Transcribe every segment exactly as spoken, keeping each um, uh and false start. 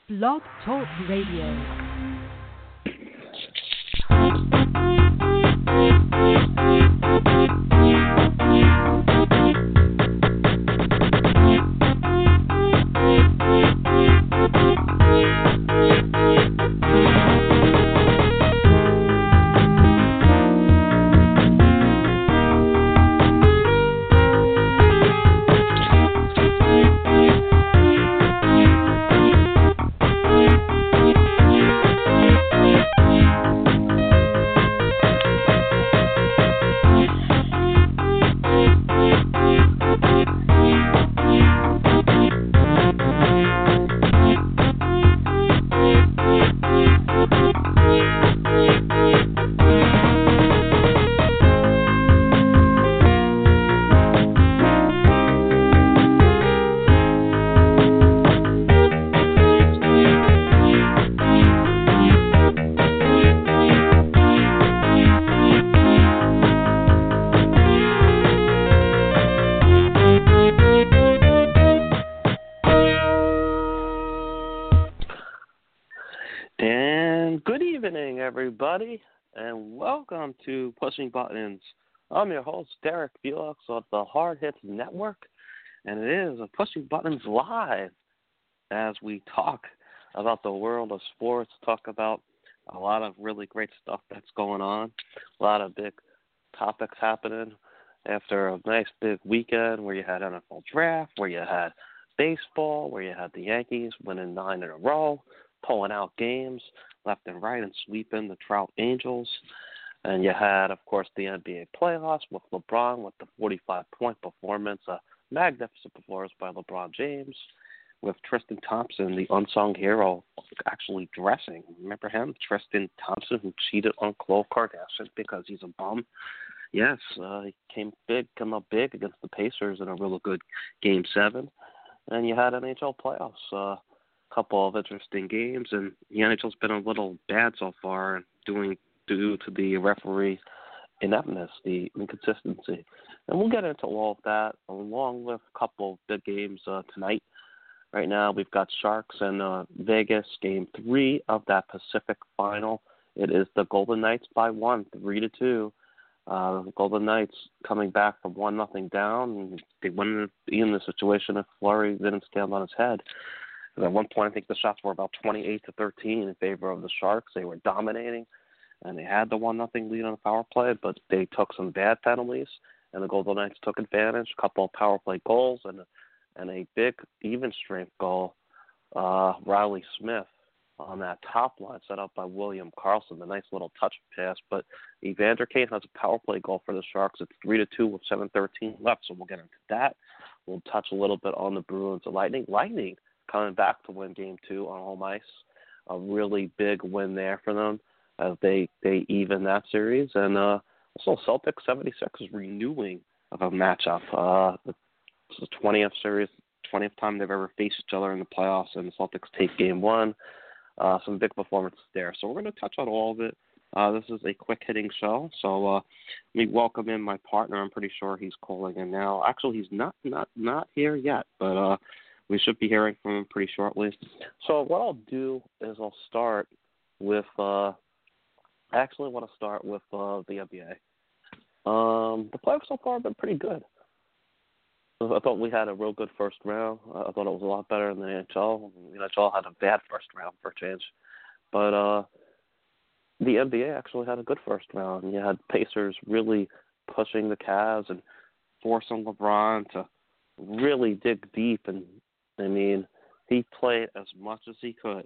Blog Talk Radio. Everybody, and welcome to Pushing Buttons. I'm your host, Derek Felix of the Hard Hits Network, and it is a Pushing Buttons Live as we talk about the world of sports, talk about a lot of really great stuff that's going on, a lot of big topics happening after a nice big weekend where you had N F L draft, where you had baseball, where you had the Yankees winning nine in a row, pulling out games left and right and sweeping the Trout Angels. And you had, of course, the N B A playoffs with LeBron with the forty-five point performance, a magnificent performance by LeBron James, with Tristan Thompson, the unsung hero, actually dressing. Remember him? Tristan Thompson, who cheated on Khloe Kardashian because he's a bum. Yes, uh, he came big, came up big against the Pacers in a really good Game seven. And you had N H L playoffs. Uh, couple of interesting games, and the N H L's been a little bad so far doing due to the referee ineptness, the inconsistency. And we'll get into all of that along with a couple of big games uh, tonight. Right now we've got Sharks and uh, Vegas, game three of that Pacific Final. It is the Golden Knights by one, three to two. Uh, the Golden Knights coming back from one nothing down, and they wouldn't be in the situation if Fleury didn't stand on his head. At one point, I think the shots were about twenty-eight to thirteen in favor of the Sharks. They were dominating, and they had the one nothing lead on the power play, but they took some bad penalties, and the Golden Knights took advantage. A couple of power play goals and and a big even strength goal. Uh, Riley Smith on that top line set up by William Karlsson, the nice little touch pass. But Evander Kane has a power play goal for the Sharks. It's three to two with seven thirteen left, so we'll get into that. We'll touch a little bit on the Bruins and Lightning. Lightning coming back to win game two on home ice. A really big win there for them as they, they even that series. And uh, also Celtics seventy-six is renewing of a matchup. Uh, it's the twentieth series, twentieth time they've ever faced each other in the playoffs, and the Celtics take game one. Uh, some big performances there. So we're going to touch on all of it. Uh, this is a quick-hitting show, so uh, let me welcome in my partner. I'm pretty sure he's calling in now. Actually, he's not not, not here yet, but uh, we should be hearing from him pretty shortly. So what I'll do is I'll start with, uh, I actually want to start with uh, the N B A. Um, the playoffs so far have been pretty good. I thought we had a real good first round. I thought it was a lot better than the N H L. The N H L had a bad first round for a change. But uh, the N B A actually had a good first round. You had Pacers really pushing the Cavs and forcing LeBron to really dig deep, and I mean, he played as much as he could.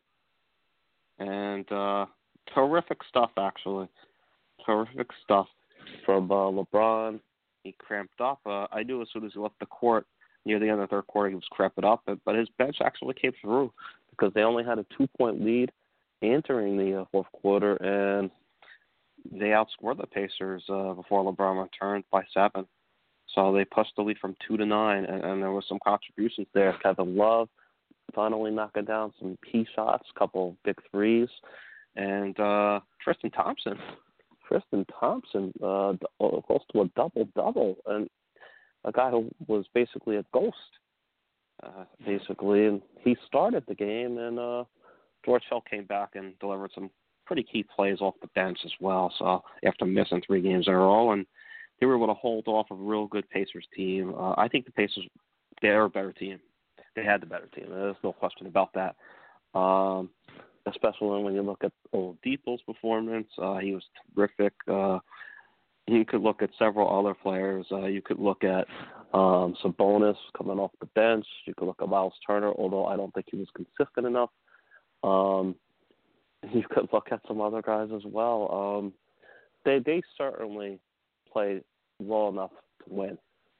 And uh, terrific stuff, actually. Terrific stuff from uh, LeBron. He cramped up. Uh, I knew as soon as he left the court near the end of the third quarter he was cramping up, but, but his bench actually came through because they only had a two-point lead entering the uh, fourth quarter, and they outscored the Pacers uh, before LeBron returned by seven. So they pushed the lead from two to nine, and, and there was some contributions there. Kevin Love finally knocking down some key shots, a couple of big threes, and uh, Tristan Thompson. Tristan Thompson, uh, close to a double-double, and a guy who was basically a ghost, uh, basically. And he started the game, and uh, George Hill came back and delivered some pretty key plays off the bench as well. So after missing three games in a row, and they were able to hold off a real good Pacers team. Uh, I think the Pacers, they're a better team. They had the better team. There's no question about that. Um, especially when you look at Oladipo's performance. Uh, he was terrific. Uh, you could look at several other players. Uh, you could look at um, Sabonis coming off the bench. You could look at Miles Turner, although I don't think he was consistent enough. Um, you could look at some other guys as well. Um, they they certainly played well enough to win.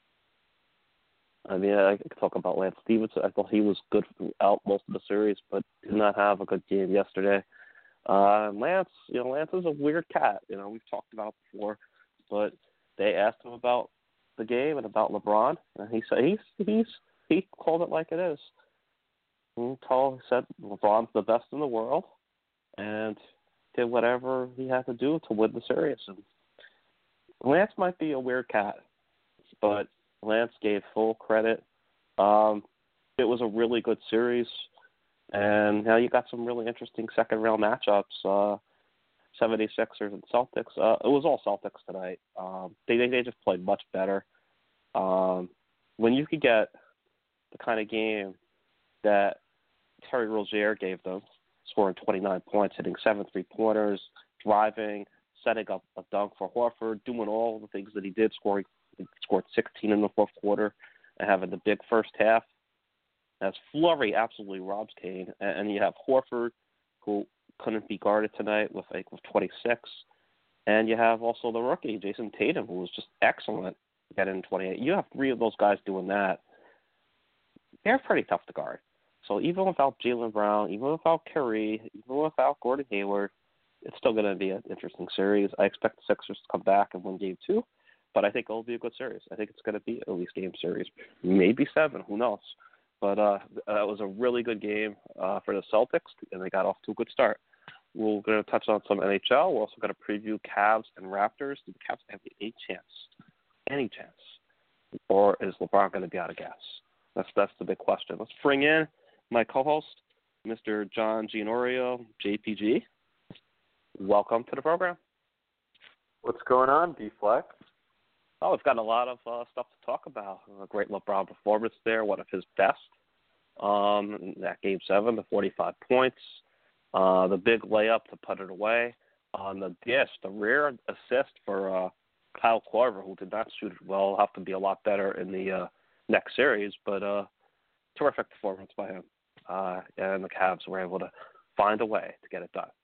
I mean, I could talk about Lance Stevenson. I thought he was good throughout most of the series, but did not have a good game yesterday. Uh, Lance, you know, Lance is a weird cat. You know, we've talked about it before, but they asked him about the game and about LeBron, and he said he's he's he called it like it is. He told, he said LeBron's the best in the world, and did whatever he had to do to win the series. And Lance might be a weird cat, but Lance gave full credit. Um, it was a really good series, and now you got some really interesting second-round matchups. Uh, seventy-sixers and Celtics. Uh, it was all Celtics tonight. Um, they, they they just played much better. Um, when you could get the kind of game that Terry Rozier gave them, scoring twenty-nine points, hitting seven three-pointers, driving, setting up a dunk for Horford, doing all the things that he did, scoring he scored sixteen in the fourth quarter, and having the big first half. As Flurry absolutely robs Kane, and, and you have Horford, who couldn't be guarded tonight with like with twenty-six, and you have also the rookie Jason Tatum, who was just excellent getting twenty-eight. You have three of those guys doing that. They're pretty tough to guard. So even without Jaylen Brown, even without Curry, even without Gordon Hayward, it's still going to be an interesting series. I expect the Sixers to come back and win game two, but I think it'll be a good series. I think it's going to be at least game series, maybe seven, who knows. But uh, that was a really good game uh, for the Celtics, and they got off to a good start. We're going to touch on some N H L. We're also going to preview Cavs and Raptors. Do the Cavs have any chance? Any chance? Or is LeBron going to be out of gas? That's that's the big question. Let's bring in my co-host, Mister John Gianorio, J P G. Welcome to the program. What's going on, D-Flex? Oh, we've got a lot of uh, stuff to talk about. A great LeBron performance there, one of his best. Um, that game seven, the forty-five points. Uh, the big layup to put it away. On the dish, the rare assist for uh, Kyle Korver, who did not shoot it well. Will have to be a lot better in the uh, next series, but uh, terrific performance by him. Uh, and the Cavs were able to find a way to get it done.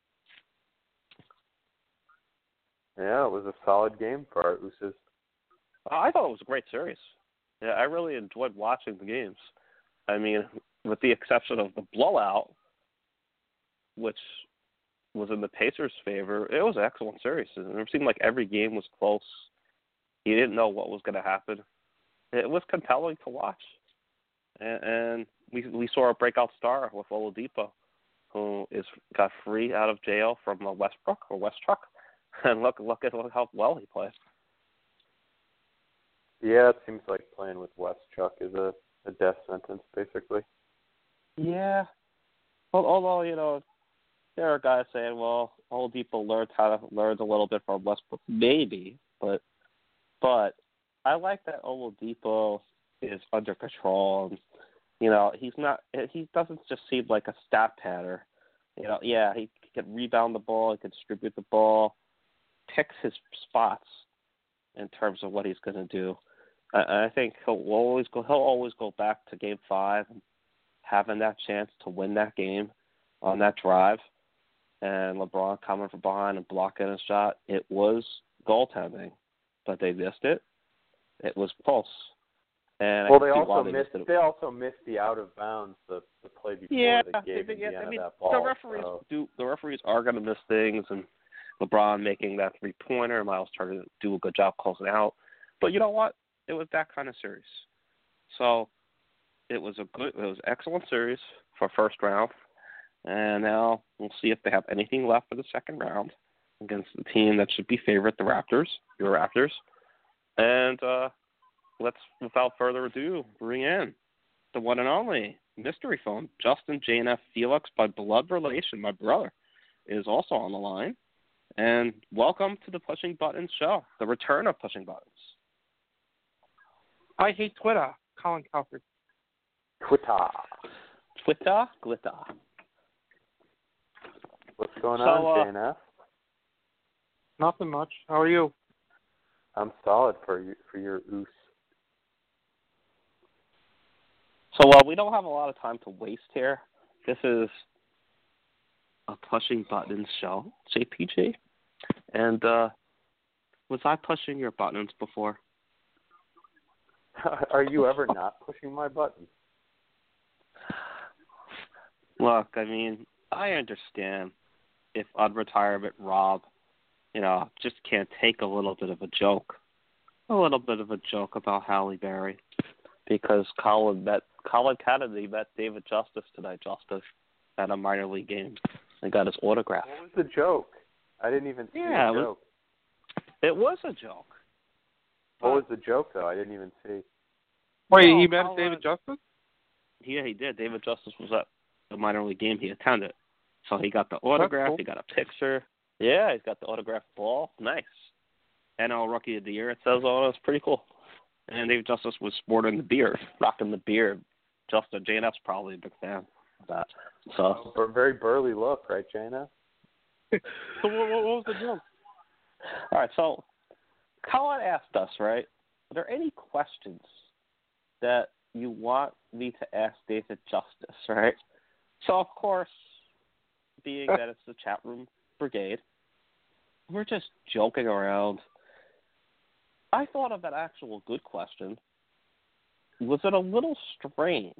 Yeah, it was a solid game for our Ooses. I thought it was a great series. Yeah, I really enjoyed watching the games. I mean, with the exception of the blowout, which was in the Pacers' favor, it was an excellent series. It seemed like every game was close. You didn't know what was going to happen. It was compelling to watch. And, and we we saw a breakout star with Oladipo, who is got free out of jail from uh, Westbrook or Westbrook. And look, look at how well he plays. Yeah, it seems like playing with Westbrook is a, a death sentence, basically. Yeah. Well, although, you know, there are guys saying, well, Oladipo learned how to learned a little bit from Westbrook, maybe, but but I like that Oladipo is under control. And, you know, he's not. He doesn't just seem like a stat patter. You know, yeah, he can rebound the ball, he can distribute the ball, picks his spots in terms of what he's going to do. I, I think he'll always go. He'll always go back to Game Five, having that chance to win that game on that drive, and LeBron coming from behind and blocking a shot. It was goaltending, but they missed it. It was close. And well, I they also they missed. missed They also missed the out of bounds the, the play before yeah, they gave they, yeah, Indiana I mean, that ball. the referees so. do. The referees are going to miss things, and LeBron making that three pointer, Miles trying to do a good job closing out. But you know what? It was that kind of series. So it was a good, it was an excellent series for first round, and now we'll see if they have anything left for the second round against the team that should be favorite, the Raptors, your Raptors. And uh, let's, without further ado, bring in the one and only mystery phone. Justin J N F Felix, by blood relation, my brother, is also on the line. And welcome to the Pushing Buttons show, the return of Pushing Buttons. I hate Twitter, Colin Cowherd. Twitter. Twitter, glitter. What's going So, on, uh, J N F? Nothing much. How are you? I'm solid for you for your oos. So uh, we don't have a lot of time to waste here. This is a Pushing Buttons show, J P G. And uh, was I pushing your buttons before? Are you ever not pushing my buttons? Look, I mean, I understand if unretirement Rob, you know, just can't take a little bit of a joke, a little bit of a joke about Halle Berry, because Colin met Colin Kennedy met David Justice tonight, Justice, at a minor league game, and got his autograph. What was the joke? I didn't even see Yeah, the it joke. It was a joke. What was the joke, though? I didn't even see. Wait, No, he met Colin- David Justice? Yeah, he did. David Justice was at the minor league game he attended. So he got the autograph, cool. he got a picture. Yeah, he's got the autographed ball. Nice. N L Rookie of the Year, it says on it. It's pretty cool. And David Justice was sporting the beard, rocking the beard. Justin J N F's probably a big fan of that. So, A very burly look, right, J N F? So what, what was the joke? all right, so Colin asked us, right, are there any questions that you want me to ask David Justice, right? So, of course, being that it's the chat room brigade, we're just joking around. I thought of an actual good question. Was it a little strange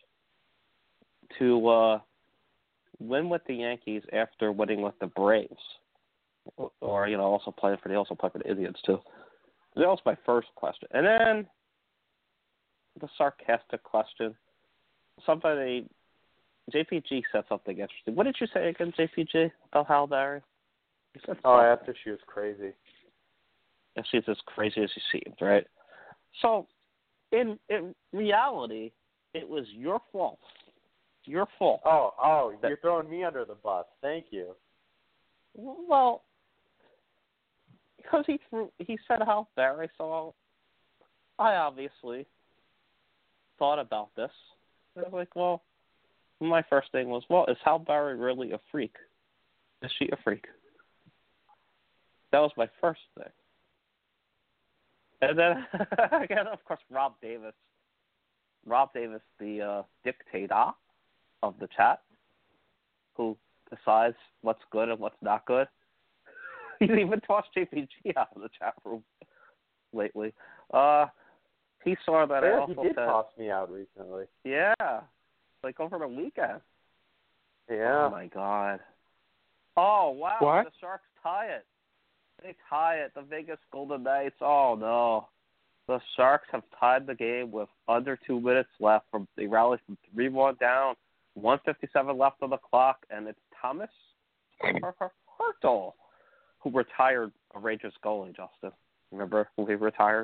to uh, win with the Yankees after winning with the Braves? Or, you know, also playing for the also play for the Indians, too. That was my first question. And then the sarcastic question. Somebody, J P G said something interesting. What did you say again, J P G, about Halle Berry? You said Oh, I something. asked if she was crazy. And she's as crazy as she seemed, right? So, in in reality, it was your fault. Your fault. Oh, oh, That- you're throwing me under the bus. Thank you. Well, because he threw, he said Halle Berry, so I obviously thought about this. I was like, well, my first thing was, well, is Halle Berry really a freak? Is she a freak? That was my first thing. And then, again, of course, Rob Davis. Rob Davis, the uh, dictator of the chat, who decides what's good and what's not good. He's even tossed J P G out of the chat room lately. Uh, he saw that I Yeah, also he did said, toss me out recently. yeah, like over the weekend. Yeah. Oh, my God. Oh, wow, What? the Sharks tie it. They tie it. The Vegas Golden Knights. Oh, no. The Sharks have tied the game with under two minutes left. From They rallied from three one down, one fifty-seven left on the clock, and it's Thomas Hertel who retired a Rangers goalie, Justin. Remember who he retired?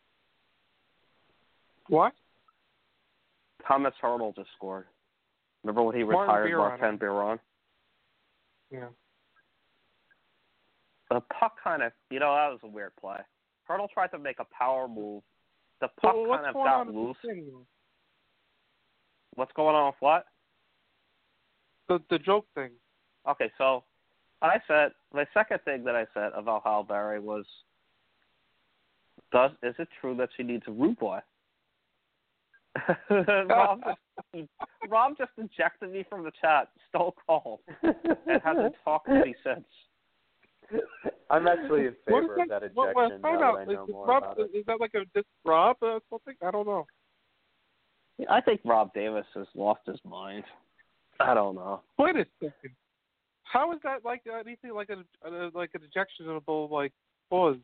What? Thomas Hertel just scored. Remember when he Martin retired Biron. Martin Biron? Yeah. The puck kind of, you know, that was a weird play. Hertel tried to make a power move. The puck So what's kind of going got on with loose. the thing? What's going on with what? The the joke thing. Okay, so I said, my second thing that I said about Halle Berry was, does is it true that she needs a rude boy? Rob, just, Rob just ejected me from the chat, stole cold, and hasn't talked to me since. I'm actually in What is favor of that What, ejection what, now find that out. I know is, more Rob, about it. is that like a this Rob or something? I don't know. I think Rob Davis has lost his mind. I don't know. Wait a second. How is that like anything like a, a like an ejectionable like pause?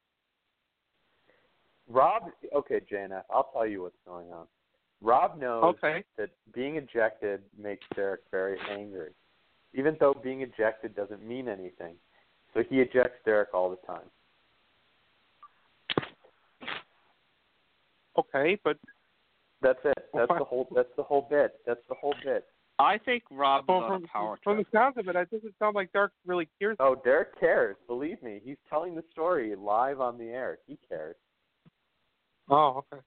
Rob, okay, J N F, I'll tell you what's going on. Rob knows Okay. that being ejected makes Derek very angry, even though being ejected doesn't mean anything. So he ejects Derek all the time. Okay, but That's it. That's the whole. That's the whole bit. That's the whole bit. I think Rob is Well, on from, a power from trip. the sounds of it, it doesn't sound like Derek really cares. Oh, Derek cares. Believe me, he's telling the story live on the air. He cares. Oh, okay.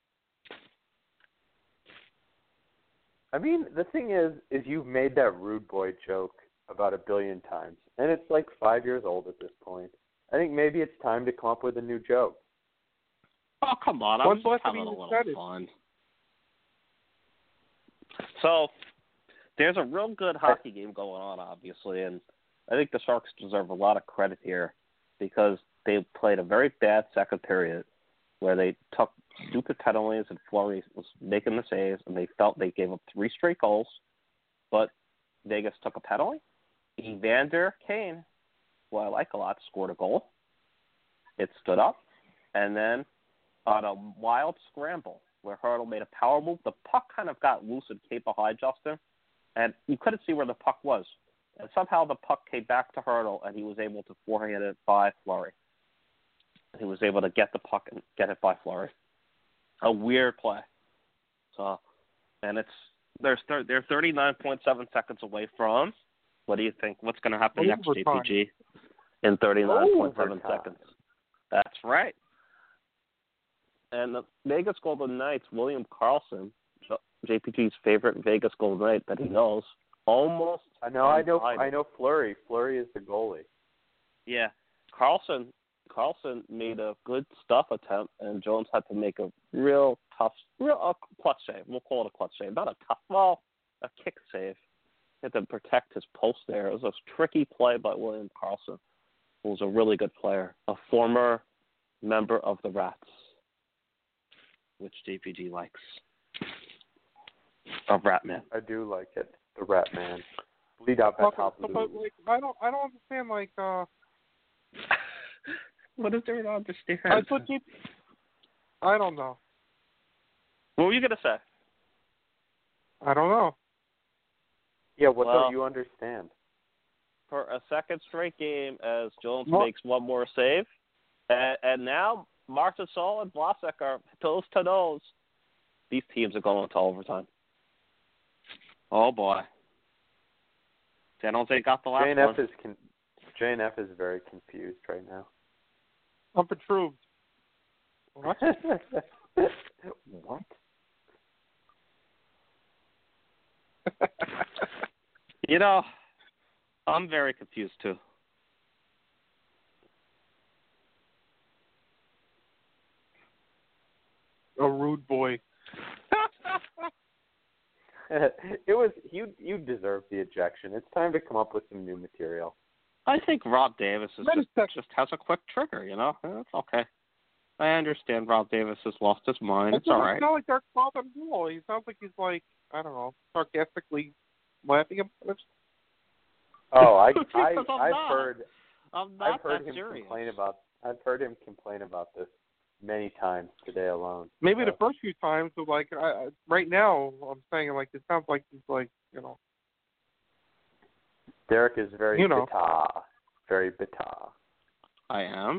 I mean, the thing is, is you've made that rude boy joke about a billion times, and it's like five years old at this point. I think maybe it's time to come up with a new joke. Oh, come on. I was What's just left to having be a little decided? fun. So, there's a real good hockey game going on, obviously, and I think the Sharks deserve a lot of credit here because they played a very bad second period where they took stupid penalties and Fleury was making the saves, and they felt they gave up three straight goals, but Vegas took a penalty. Evander Kane, who I like a lot, scored a goal. It stood up, and then on a wild scramble where Hurdle made a power move, the puck kind of got loose and came behind Justin, and you couldn't see where the puck was. And somehow the puck came back to Hurdle, and he was able to forehand it by Fleury. He was able to get the puck and get it by Fleury. A weird play. So, and it's there's thir- they're thirty-nine point seven seconds away from. What do you think? What's going to happen next, J P G? In thirty-nine point seven seconds. That's right. And the Vegas Golden Knights, William Karlsson, J P G's favorite Vegas Golden Knight that he knows, almost. I know, I know, I know. Fleury, Fleury is the goalie. Yeah, Karlsson, Karlsson made a good stuff attempt, and Jones had to make a real tough, real a clutch save. We'll call it a clutch save, not a tough, well, a kick save. He had to protect his post there. It was a tricky play by William Karlsson, who was a really good player, a former member of the Rats, which J P G likes. Of Ratman. I do like it. The Ratman. Bleed out that top but, blue. but like, I don't, I don't understand. Like, uh, what is there to understand? I thought you. I don't know. What were you gonna say? I don't know. Yeah, what well, don't you understand? For a second straight game, as Jones what? makes one more save, and, and now Marchessault and Vlasic are toes to nose. These teams are going to overtime. Oh boy. San Jose got the last J N F one. is con- J N F is very confused right now. I'm perturbed. What? What? You know, I'm very confused too. A rude boy. It was you. You deserve the ejection. It's time to come up with some new material. I think Rob Davis is Wait a just, second. just has a quick trigger, you know? It's okay. I understand Rob Davis has lost his mind. It It's all doesn't right. sound like Dark Father at all. He sounds like he's like, I don't know, sarcastically laughing about it. Oh, I, Because I, I'm I've not. heard, I'm not I've heard that him serious. complain about, I've heard him complain about this many times today alone. Maybe so. the first few times, but like I, I, right now, I'm saying like it sounds like he's like, you know. Derek is very You know. bitter, very bitter, I am.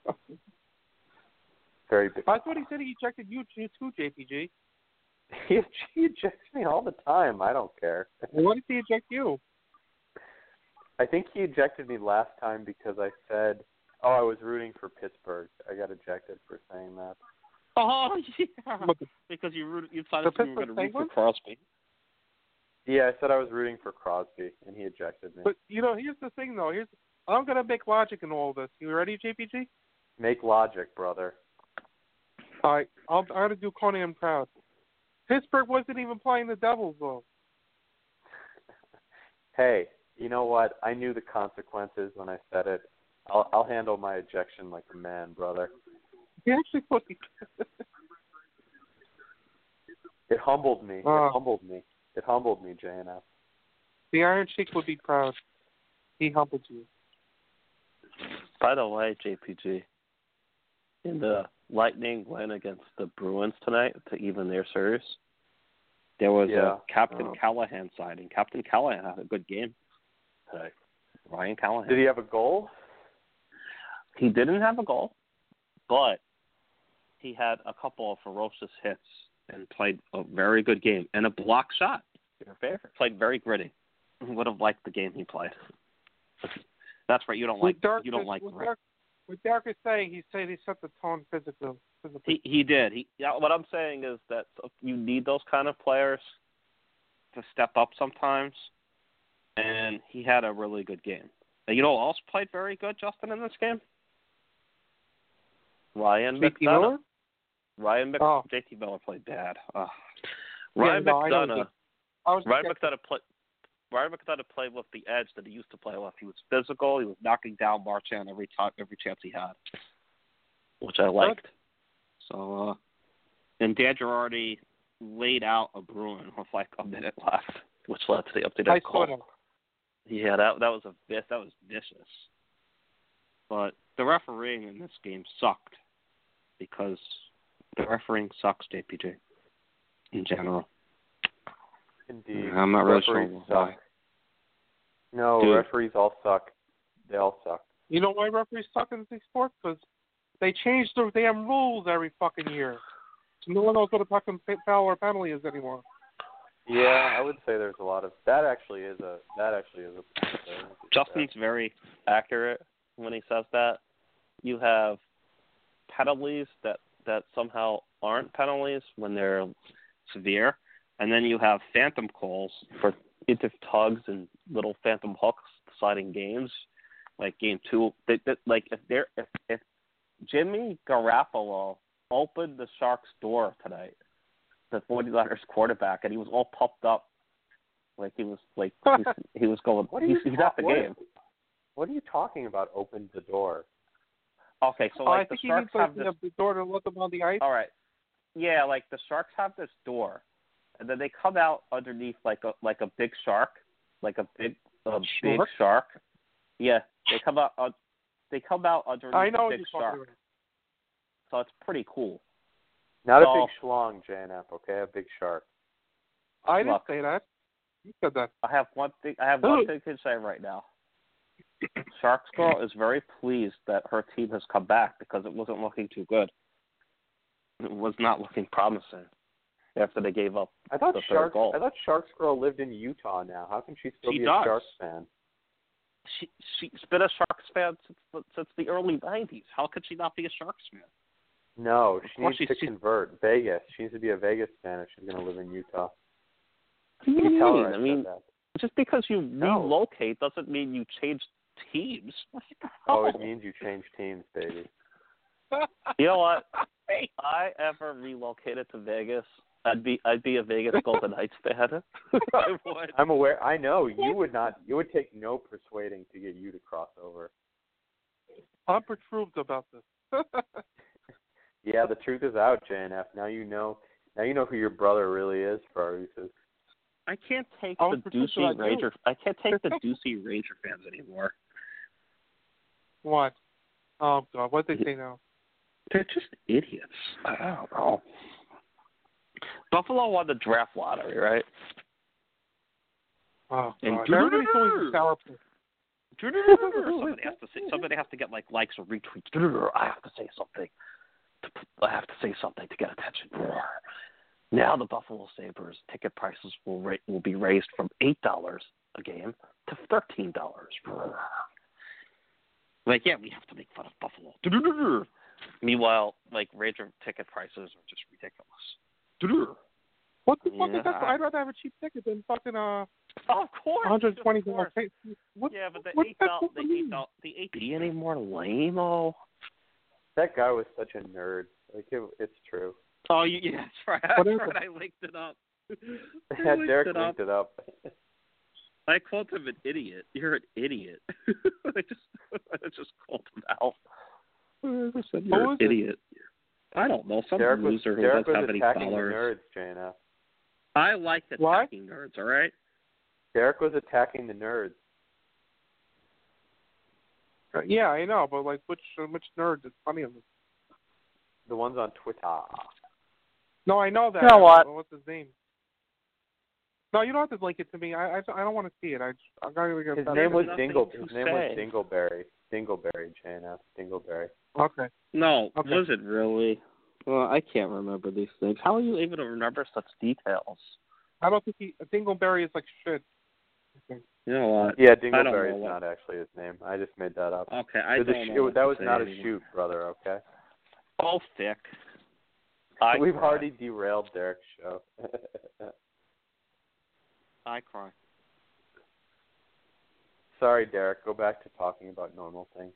very bitter. I thought he said he ejected you too, J P G. He, he ejects me all the time. I don't care. Well, why did he eject you? I think he ejected me last time because I said, "Oh, I was rooting for Pittsburgh." I got ejected for saying that. Oh, yeah. But the, Because you root, you decided The you were going to Pittsburgh root for Penguins? Crosby. Yeah, I said I was rooting for Crosby, and he ejected me. but you know, here's the thing though. Here's I'm gonna make logic in all this. You ready, J P G? Make logic, brother. All right, I'll, I'm gonna do Conan proud. Pittsburgh wasn't even playing the Devils though. Hey, you know what? I knew the consequences when I said it. I'll, I'll handle my ejection like a man, brother. He actually put. It humbled me. Uh. it humbled me. It humbled me, J N F. The Iron Sheik would be proud. He humbled you. By the way, J P G, in the Lightning win against the Bruins tonight to even their series, there was Yeah. a Captain Oh. Callahan sighting. Captain Callahan had a good game today. Ryan Callahan. Did he have a goal? He didn't have a goal, but he had a couple of ferocious hits and played a very good game and a block shot. Your favorite. Played very gritty. Would have liked the game he played. That's right. You don't like. Dark You don't is, like. What Dark, what Dark is saying, he said he set the tone physically. He he did. He. Yeah, what I'm saying is that you need those kind of players to step up sometimes, and he had a really good game. And you know who else played very good, Justin, in this game? Ryan J T McDonough. Miller? Ryan Mc... Oh. J T Miller played bad. Ugh. Ryan yeah, no, McDonough. I was Ryan McDonough played. Ryan McDonough played with the edge that he used to play with. He was physical. He was knocking down Marchand every time, every chance he had, which I liked. So, uh, and Dan Girardi laid out a Bruin with like a minute left, which led to the updated I call. saw that. Yeah, that that was a bit that was vicious. But the refereeing in this game sucked because the refereeing sucks, J P J, in general. Indeed. I'm not really referees sure suck. why. No, Dude. referees all suck. They all suck. You know why referees suck in these sports? Because they change their damn rules every fucking year. So no one knows what a fucking foul or penalty is anymore. Yeah, I would say there's a lot of that. Actually, is a that actually is a. Justin's very accurate when he says that. You have penalties that, that somehow aren't penalties when they're severe, and then you have phantom calls for into tugs and little phantom hooks deciding games, like game two. They, they, like if they're if, if Jimmy Garoppolo opened the Sharks' door tonight, the forty-niners quarterback, and he was all puffed up, like he was like he's, he was going. What are he's, you he's ta- at the what, game. What are you talking about? Opened the door. Okay, so Oh, like I the think he Sharks needs have to this. the door to let them on the ice. All right, yeah, like the Sharks have this door, and then they come out underneath like a like a big shark, like a big a Shark? big shark. Yeah, they come out. Uh, they come out underneath I know a what big you're talking shark. about. So it's pretty cool. Not So- a big schlong, J N F. Okay, a big shark. I didn't Look. say that. You said that. I have one thing. I have one thing to say right now. Sharks girl is very pleased that her team has come back because it wasn't looking too good. It was not looking promising after they gave up I thought the third Sharks. goal. I thought Sharks girl lived in Utah now. How can she still She be does. a Sharks fan? She she's been a Sharks fan since the, since the early nineties. How could she not be a Sharks fan? No, Of she course needs to she's- convert. Vegas. She needs to be a Vegas fan if she's going to live in Utah. What do you You can tell her mean? I I mean, said that. just because you No. relocate doesn't mean you change teams. What the Oh, hell? it means you change teams, baby. You know what? If I ever relocated to Vegas, I'd be I'd be a Vegas Golden Knights fan. I would. I'm aware. I know you would not. It would take no persuading to get you to cross over. I'm perturbed about this. Yeah, the truth is out, J N F. Now you know. Now you know who your brother really is, Farouses. I can't take I the was perturbed Ducey about you. Ranger. I can't take the Ducey Ranger fans anymore. What? Oh God! What did they say now? They're just idiots. I don't know. Buffalo won the draft lottery, right? Oh And God! Everybody's always a sour puss. somebody has to say. Somebody has to get like likes or retweets. I have to say something. I have to say something to get attention. Now the Buffalo Sabres ticket prices will ra- will be raised from eight dollars a game to thirteen dollars. Like, yeah, we have to make fun of Buffalo. Meanwhile, like Ranger ticket prices are just ridiculous. What the fuck Yeah. is that? I'd rather have a cheap ticket than fucking uh Of course. one hundred twenty of course. dollars. What? Yeah, but the what eight that dollars, supposed the to eight mean? dollars, the eight be any more lame? Oh, That guy was such a nerd. Like it, it's true. oh, you, yeah, that's right. That's What is right. I linked it up. I Yeah, linked Derek it up. linked it up. I called him an idiot. You're an idiot. I just, I just called him out. I just said you're Who an is it? idiot. I don't know. Some Derek was, loser who Derek doesn't was have any attacking the followers. nerds, J N F. I like What? attacking nerds. All right. Derek was attacking the nerds. Uh, yeah, I know, but like, which uh, which nerd? There's plenty of them. The ones on Twitter. No, I know that. You know what? Uh, What's his name? No, you don't have to link it to me. I I, I don't want to see it. I I gotta get His better. name was nothing Dingle. to His name was say. Dingleberry. Dingleberry, J N F. Dingleberry. Okay. No, Okay. was it really? Well, I can't remember these things. How are you able to remember such details? I don't think he Dingleberry is like shit. I think. You know what? Yeah, I don't Dingleberry know is what- not actually his name. I just made that up. Okay, I It was a don't sh- know. it- what that to was say not a anymore. shoot, brother. Okay. Oh, thick. I We've cry. already derailed Derek's show. I cry. Sorry, Derek. Go back to talking about normal things.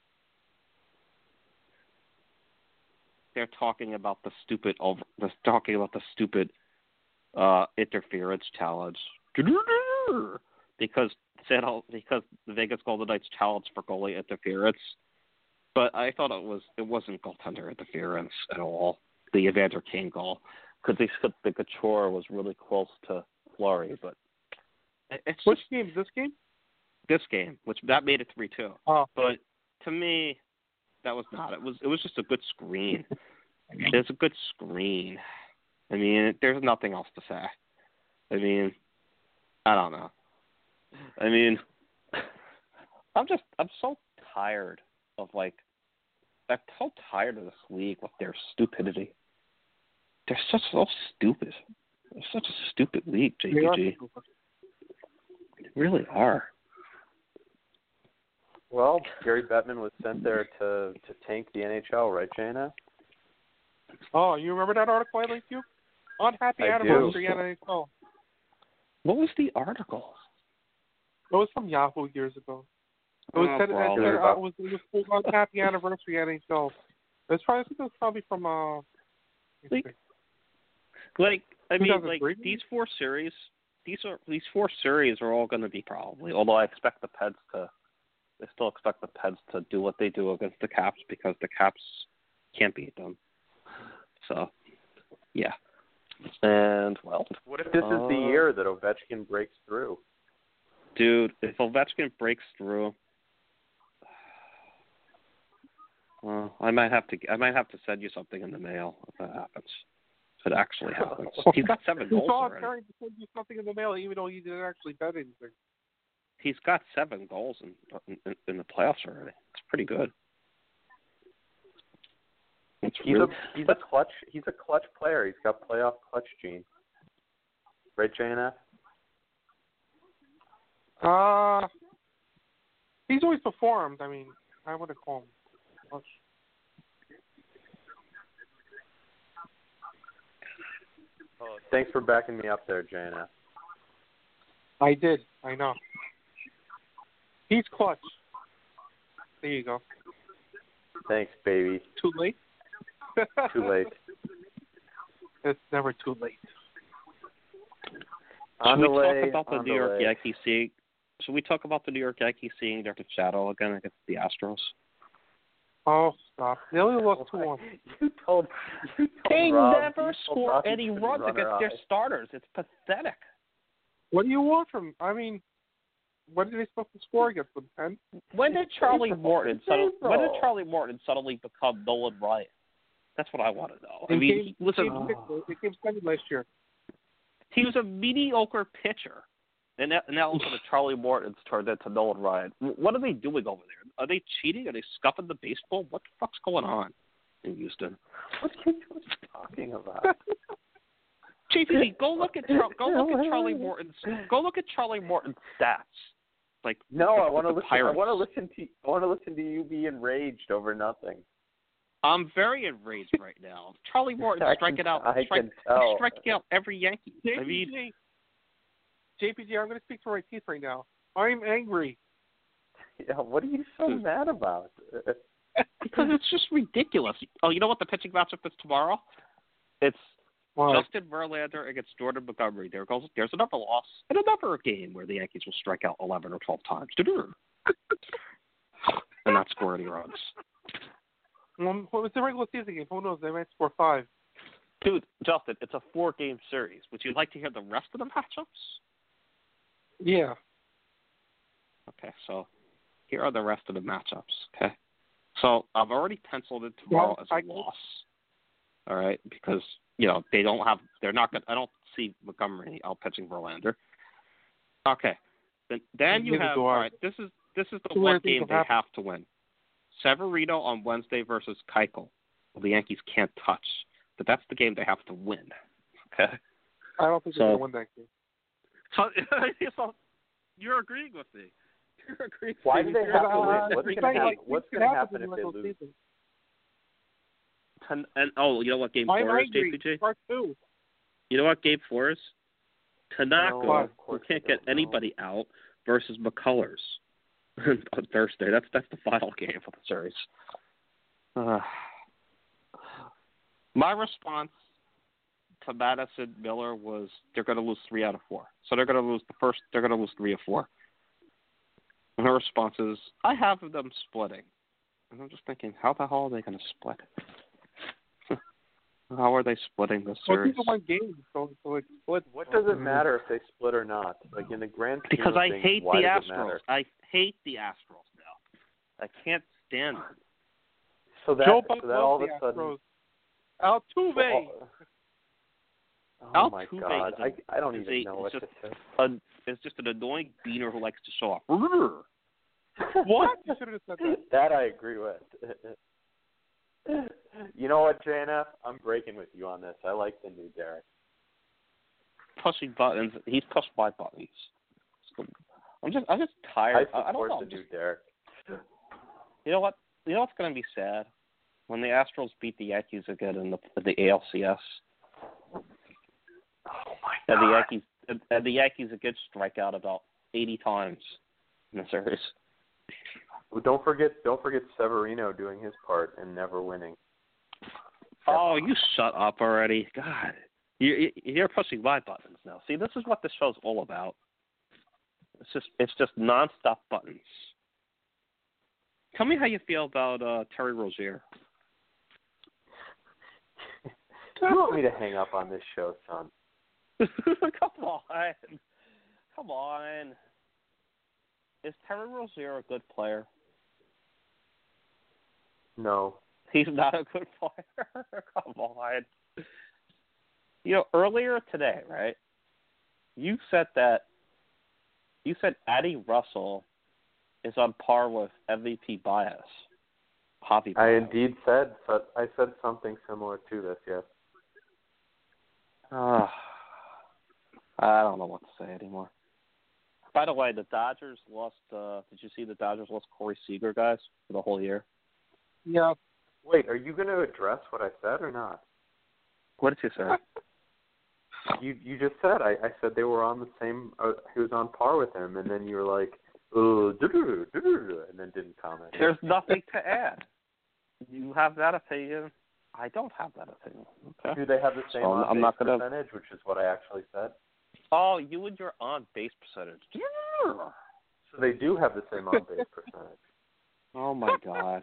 They're talking about the stupid over. They're talking about the stupid uh, interference challenge because Seattle because the Vegas Golden Knights challenged for goalie interference, but I thought it was it wasn't goaltender interference at all. The Evander Kane goal because they said the Couture was really close to Fleury, but it's Which just game? This game? this game, which that made it three two. Oh. But to me, that was not. It was it was just a good screen. It's a good screen. I mean, there's nothing else to say. I mean, I don't know. I mean, I'm just I'm so tired of like I'm so tired of this league with their stupidity. They're such so stupid. They're such a stupid league, J P G. They really are. Well, Gary Bettman was sent there to, to tank the N H L, right, Jana? Oh, you remember that article I linked you? Unhappy I anniversary do. N H L. What was the article? It was from Yahoo years ago. It was Oh, said, it, bro. said, uh, it was it was called Unhappy Anniversary N H L. It's probably I think it was probably from uh. let me Like, see. like I mean, like two thousand three? these four series, these are these four series are all going to be probably. Although I expect the Peds to, I still expect the Peds to do what they do against the Caps because the Caps can't beat them. So, yeah. And well, What if this uh, is the year that Ovechkin breaks through? dude, if Ovechkin breaks through, well, I might have to. I might have to send you something in the mail if that happens. If it actually happens, he's got seven He goals saw already. trying to send you something in the mail, even though he didn't actually bet anything. He's got seven goals in in, in the playoffs already. It's pretty good. It's He's really, a he's a clutch he's a clutch player. He's got playoff clutch gene. Right, J N F? Uh, he's always performed. I mean, I wouldn't call him much. Oh, thanks for backing me up there, J N F. I did. I know. He's clutch. There you go. Thanks, baby. Too late? Too late. It's never too late. On Should the we way, talk about the on New the York way. Yankees seeing? Should we talk about the New York Yankees seeing their shadow again against the Astros? Oh, stop. They only lost two one. You told you told They Rob, never you told score Rob he any couldn't runs run against her their eye. starters. It's pathetic. What do you want from? I mean, what are they supposed to score against them? Ten? When did Charlie April. Morton It's suddenly, when did April. Charlie Morton suddenly become Nolan Ryan? That's what I want to know. I They mean, came, he was they a came, sixth, they came second last year. he was a mediocre pitcher, and now, now look at the Charlie Morton's turned into Nolan Ryan. What are they doing over there? Are they cheating? Are they scuffing the baseball? What the fuck's going on in Houston? What are you talking about? J P D, go look at Char- go look at Charlie Morton's go look at Charlie Morton's stats. Like No, I want to the listen. Pirates. I want to listen to. I want to listen to you be enraged over nothing. I'm very enraged right now. Charlie Morton I striking can- out, I strike, can tell. striking out every Yankee. I mean, J P G, J P G, I'm going to speak to my teeth right now. I'm angry. Yeah, what are you so Dude. mad about? because it's just ridiculous. Oh, you know what the pitching matchup is tomorrow? It's Why? Justin Verlander against Jordan Montgomery. There goes. There's another loss and another game where the Yankees will strike out eleven or twelve times and not score any runs. Well, it's a regular season game. Who knows? They might score five. Dude, Justin, it's a four-game series. Would you like to hear the rest of the matchups? Yeah. Okay, so here are the rest of the matchups. Okay, so I've already penciled it tomorrow Well, as a I- loss. All right, because you know they don't have. They're not going. I don't see Montgomery out pitching Verlander. Okay, then then you Neither have. do All I. right, this is this is the Two one other things game will they happen. have to win. Severino on Wednesday versus Keuchel. the Yankees can't touch. But that's the game they have to win. Okay? I don't think So- they're going to win that game. So, so you're agreeing with me. You're agreeing with Why me. do they You're have to agreeing win? with What's me. going to happen? Like, What's can going to happen happen in if the they regular lose? season. And, and oh, you know what game I'm four is, J angry. P J? Part two. You know what game four is? Tanaka, No, who of course can't I get don't know. anybody out, versus McCullers on Thursday. That's that's the final game for the series. Uh, my response to Madison Miller was they're going to lose three out of four. So they're going to lose the first. They're going to lose three of four. And her response is, I have them splitting. And I'm just thinking, how the hell are they going to split? How are they splitting this Well, series? people want games, so, so it's split. What does it matter if they split or not? Like in the grand scheme Because of I things, hate why the does it Astros. matter? I hate the Astros now. I can't stand them. So that, Joe so Buck that all loves of the a sudden. Astros. Altuve. Oh my Altuve God! is a- I I don't is even a- know is what just- to say. Uh, it's just an annoying beaner who likes to show off. What? You should have said that. That I agree with. You know what, J N F? I'm breaking with you on this. I like the new Derek. Pushing buttons. He's pushed my buttons. So I'm just, I'm just I tired. I, I don't support know. the I'm new just, Derek. you know what? You know what's going to be sad when the Astros beat the Yankees again in the the A L C S. Oh my And the God! Yankees and, and the Yankees again strike out about eighty times in the series. Well, don't forget, don't forget Severino doing his part and never winning. Oh, you shut up already. God. You, you're pushing my buttons now. See, this is what this show's all about. It's just it's just nonstop buttons. Tell me how you feel about uh, Terry Rozier. You want me to hang up on this show, son? Come on. Come on. Is Terry Rozier a good player? No. He's not a good player. Come on. You know, earlier today, right? You said that you said Addie Russell is on par with M V P bias. Javi I Baez. indeed said, but I said something similar to this. Yes. Uh, I don't know what to say anymore. By the way, the Dodgers lost. Uh, did you see the Dodgers lost Corey Seager, guys, for the whole year? Yeah. Wait, are you going to address what I said or not? What did you say? You you just said I, I said they were on the same. Uh, he was on par with him, and then you were like, oh, doo-doo, doo-doo, and then didn't comment. There's nothing to add. You have that opinion. I don't have that opinion. Okay. Do they have the same So I'm- on I'm base not gonna- percentage, which is what I actually said? Oh, you and your on base percentage. So they do have the same on base percentage. Oh my God.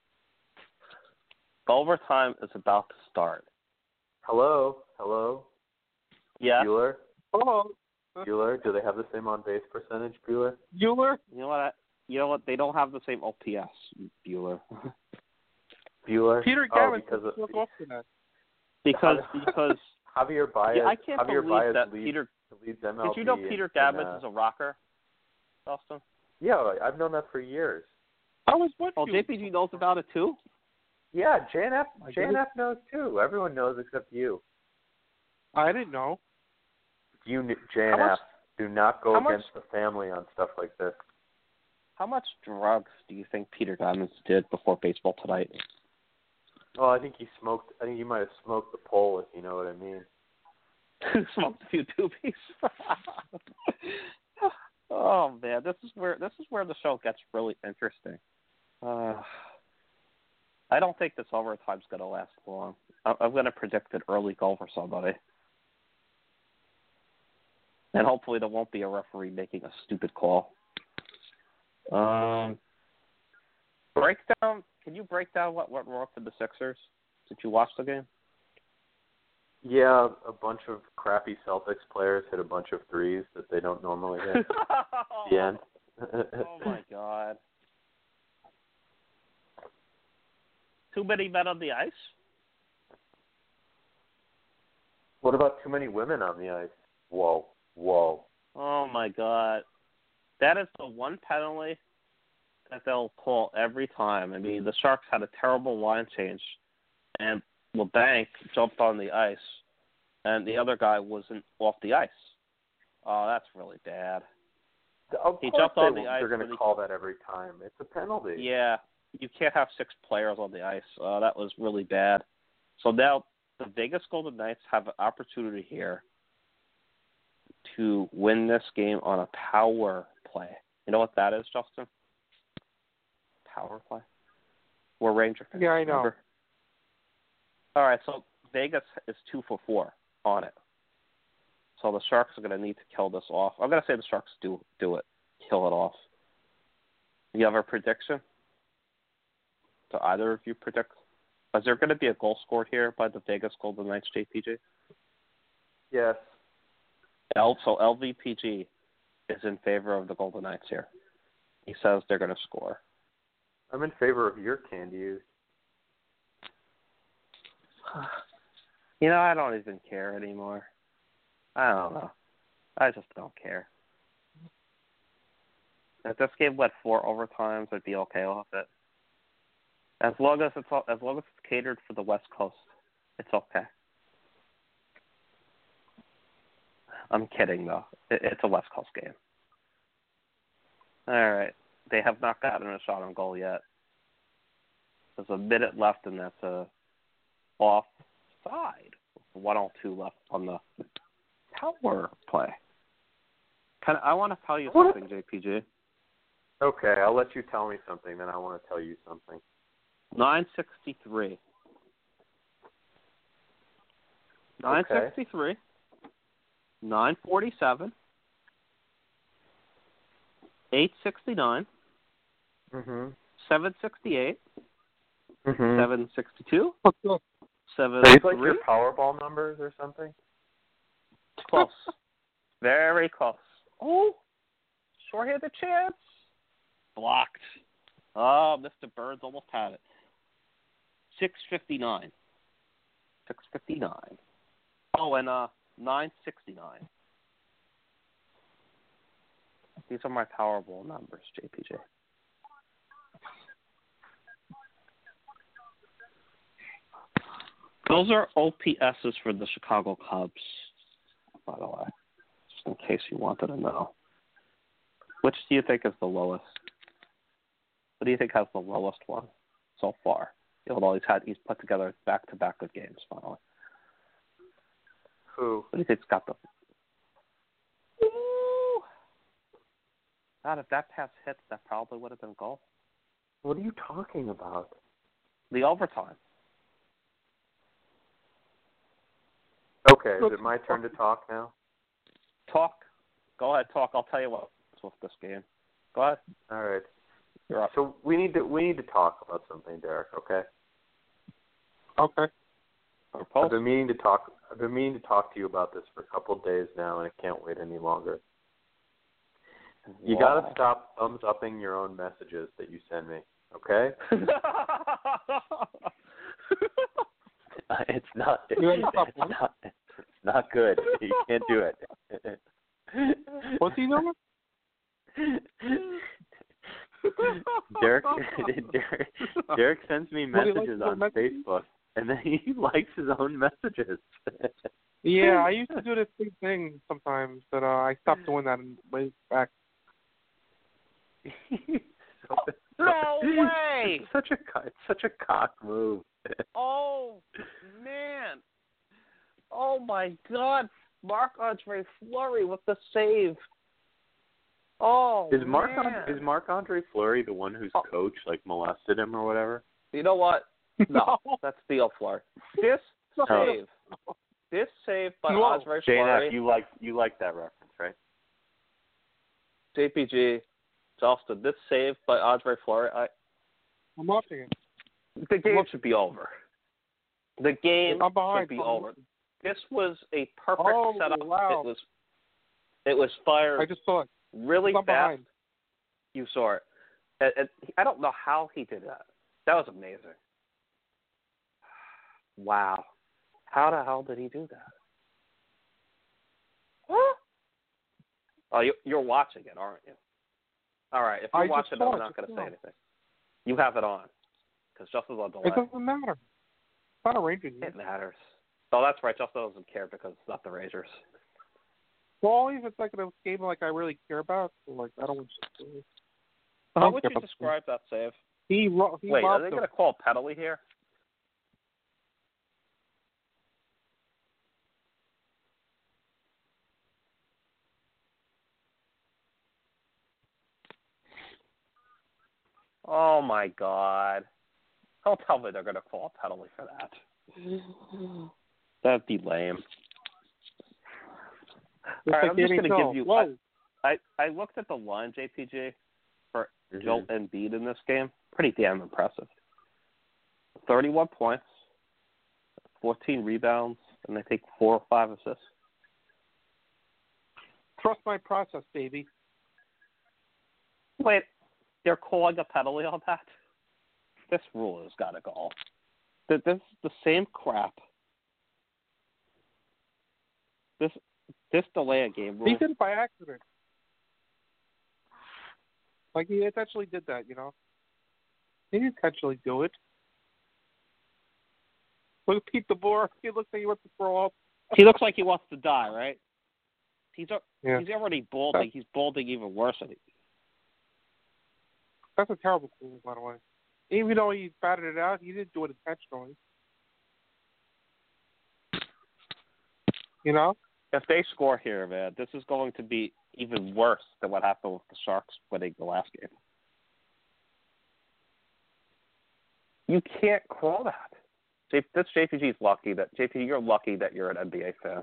Overtime is about to start. Hello, hello, Yeah. Bueller, Hello. Bueller. Do they have the same on base percentage, Bueller? Bueller. You know what? I, you know what? They don't have the same O P S, Bueller. Bueller. Peter oh, Gammon because of took off tonight. because because Javier Baez. yeah, I can't Javier believe Baez that leads, Peter. leads M L B. Did you know in- Peter in, Gabbard uh, is a rocker, Austin? Yeah, I've known that for years. I was with Oh, you. J P G knows about it too. Yeah, J N F I J N F knows too. Everyone knows except you. I didn't know. You J N F How much- do not go how much- against the family on stuff like this. How much drugs do you think Peter Gammons did before baseball tonight? Well, I think he smoked. I think he might have smoked the pole, if you know what I mean. Smoked a few doobies. Oh man, this is where this is where the show gets really interesting. Uh, I don't think this overtime's going to last long. I- I'm going to predict an early goal for somebody, and hopefully there won't be a referee making a stupid call. Um, breakdown. Can you break down what went wrong for the Sixers? Did you watch the game? Yeah, a bunch of crappy Celtics players hit a bunch of threes that they don't normally hit at the end. Oh my God. Too many men on the ice? What about too many women on the ice? Whoa, whoa. Oh my God. That is the one penalty that they'll call every time. I mean, the Sharks had a terrible line change, and LeBanc jumped on the ice, and the other guy wasn't off the ice. Oh, that's really bad. Of He course jumped they, on the ice. they're going but to he- call that every time. It's a penalty. Yeah, you can't have six players on the ice. Uh, that was really bad. So now the Vegas Golden Knights have an opportunity here to win this game on a power play. You know what that is, Justin? Power play? We're Ranger fans. Yeah, I know. Remember? All right, so Vegas is two for four on it. So the Sharks are going to need to kill this off. I'm going to say the Sharks do do it, kill it off. You have a prediction? Do either of you predict? Is there going to be a goal scored here by the Vegas Golden Knights, J P G? Yes. L, so L V P G is in favor of the Golden Knights here. He says they're going to score. I'm in favor of your candy use. You know, I don't even care anymore. I don't know. I just don't care. If this game went four overtimes, I'd be okay with it. As long as it's as long as it's catered for the West Coast, it's okay. I'm kidding though. It, it's a West Coast game. All right. They have not gotten a shot on goal yet. There's a minute left, and that's a offside. one oh two left on the power play. Can I want to tell you something, J P G. Okay, I'll let you tell me something, then I want to tell you something. nine sixty-three. nine sixty-three. nine forty-seven. eight sixty-nine. Mm-hmm. seven sixty-eight. Mm-hmm. seven sixty-two. seven Are these like your Powerball numbers or something? Close. Very close. Oh, short-handed chance. Blocked. Oh, Mister Burns almost had it. six fifty-nine. six fifty-nine. Oh, and uh, nine sixty-nine. These are my Powerball numbers, J P J. Those are O P S's for the Chicago Cubs, by the way, just in case you wanted to know. Which do you think is the lowest? What do you think has the lowest one so far? Although he's had he's put together back-to-back good games finally. Who? What do you think's got the? Ooh. God, if that pass hits, that probably would have been a goal. What are you talking about? The overtime. Okay, is it my turn to talk now? Talk. Go ahead, talk. I'll tell you what's with this game. Go ahead. All right. You're up. So we need to we need to talk about something, Derek. Okay. Okay. I've been meaning to talk. I've been meaning to talk to you about this for a couple of days now, and I can't wait any longer. You Wow. got to stop thumbs upping your own messages that you send me. Okay. It's not. It's, it's not. It's not good. You can't do it. What's he doing? Derek, Derek, Derek sends me What, he messages likes on messages? Facebook, and then he likes his own messages. Yeah, I used to do this same thing sometimes, but uh, I stopped doing that in way back. so, No way! It's such a co- it's such a cock move. Oh, man. Oh, my God. Marc-Andre Fleury with the save. Oh, Is Mark man. is Marc-Andre Fleury the one whose Oh. coach like molested him or whatever? You know what? No, that's Theo Fleury. This No. save, this save by No. Andre J N F, Fleury, you like you like that reference, right? J P G, Justin, this save by Andre Fleury, I, I'm watching it. the game should be over. The game I'm behind. should be over. This was a perfect Oh, setup. wow. It was, it was fired I just saw it. really I'm fast. behind. You saw it. And, and I don't know how he did that. That was amazing. Wow. How the hell did he do that? What? Oh, you, you're watching it, aren't you? All right. If you're I just watching it, saw I'm it not going to just say now. anything. You have it on because Justin's on delay. It doesn't matter. not a Rangers game. It matters. Oh, that's right. Justin doesn't care because it's not the Rangers. Well, only if it's like a game like I really care about. So like I don't want to. I How don't would care you about describe that save? He, ro- he Wait, are robbed they them. going to call a penalty here? Oh, my God. Don't tell me they're going to call a penalty for that. That'd be lame. All right, like I'm just going to N H L. give you Whoa. – I, I looked at the line, J P G, for Mm-hmm. Joel Embiid in this game. Pretty damn impressive. thirty-one points, fourteen rebounds, and they take four or five assists. Trust my process, baby. Wait, they're calling a penalty on that? This rule has got to go. This is the same crap. This this delay a game rule. He did it by accident. Like he intentionally did that, you know. He didn't intentionally do it. Look at Pete DeBoer. He looks like he wants to throw up. He looks like he wants to die, right? He's a, Yeah. he's already balding. He's balding even worse. Than he, That's a terrible call, by the way. Even though he batted it out, he didn't do it intentionally. You know? if they score here, man, this is going to be even worse than what happened with the Sharks winning the last game. You can't call that. J- this J P G's lucky that J P, you're lucky that you're an N B A fan.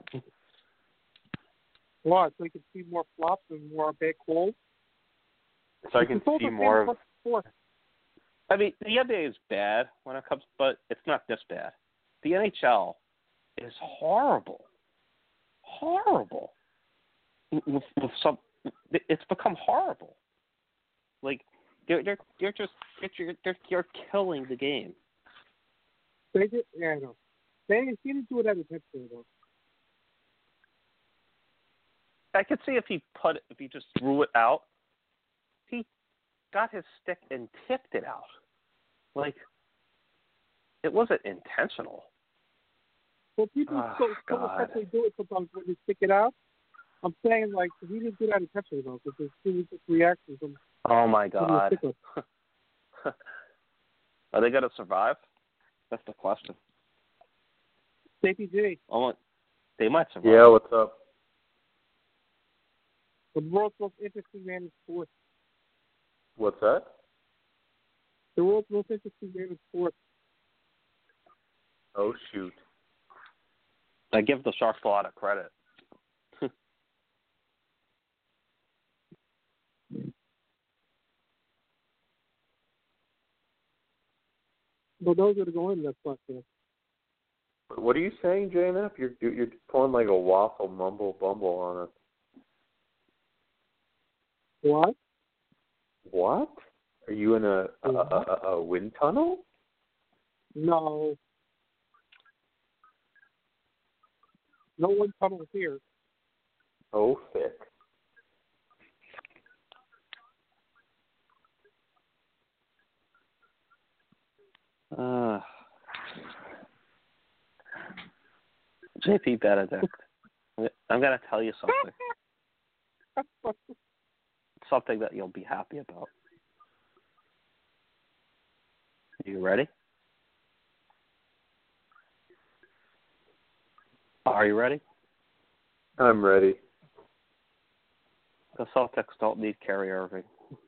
What? So you can see more flops and more bad calls? So I can It's all see the same more of. sport. I mean, the N B A is bad when it comes, but it's not this bad. The N H L is horrible, horrible. With, with some, it's become horrible. Like they're they're, they're just you're, they're, you're killing the game. They did, yeah, I know. They he didn't do it at intentionally though. I could see if he put if he just threw it out. He got his stick and tipped it out. Like it wasn't intentional. Well, people Oh, so, so God. intentionally do it sometimes when you stick it out. I'm saying like he didn't do that intentionally though, because it was just reactions from Oh my from the God. sticker. Are they going to survive? That's the question. J P G, Oh, they might survive. Yeah, what's up? the world's most interesting man in sports. What's that? The world's most interesting man in sports. Oh shoot. I give the Sharks a lot of credit. But those are to go in that question. What are you saying, J N F? You're you're pulling like a waffle mumble bumble on us. What? What? Are you in a a, a, a wind tunnel? No. No one tunnels here. Oh, thick. Uh, J P Benedict, I'm going to tell you something. Something that you'll be happy about. You ready? Are you ready? I'm ready. The Celtics don't need Kyrie Irving.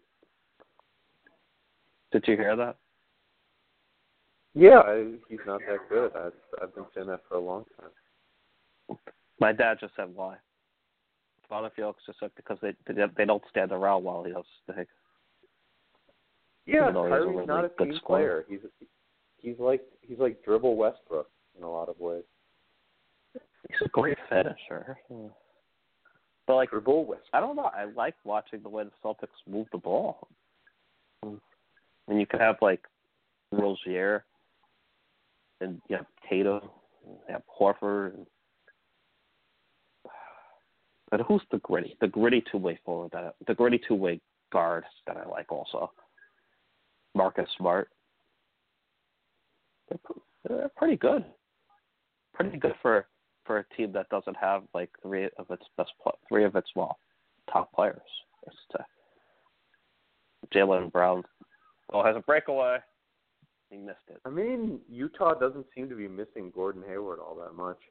Did you hear that? Yeah, I, he's not that good. I've I've been saying that for a long time. My dad just said why. Father Felix just said because they they, they don't stand around while he does stick. Yeah, Even though he's a Kyrie's really not a good team scorer. player. He's he's like he's like dribble Westbrook in a lot of ways. He's a great finisher. But like Dribble Westbrook. I don't know. I like watching the way the Celtics move the ball. And you could have like Rozier and you have Tatum, and you have Horford. And... But who's the gritty? The gritty two-way forward that the gritty two-way guard that I like also. Marcus Smart. They're pretty good. Pretty good for, for a team that doesn't have like three of its best pl- three of its well top players. It's to Jaylen Brown. Oh, has a breakaway. He missed it. I mean, Utah doesn't seem to be missing Gordon Hayward all that much.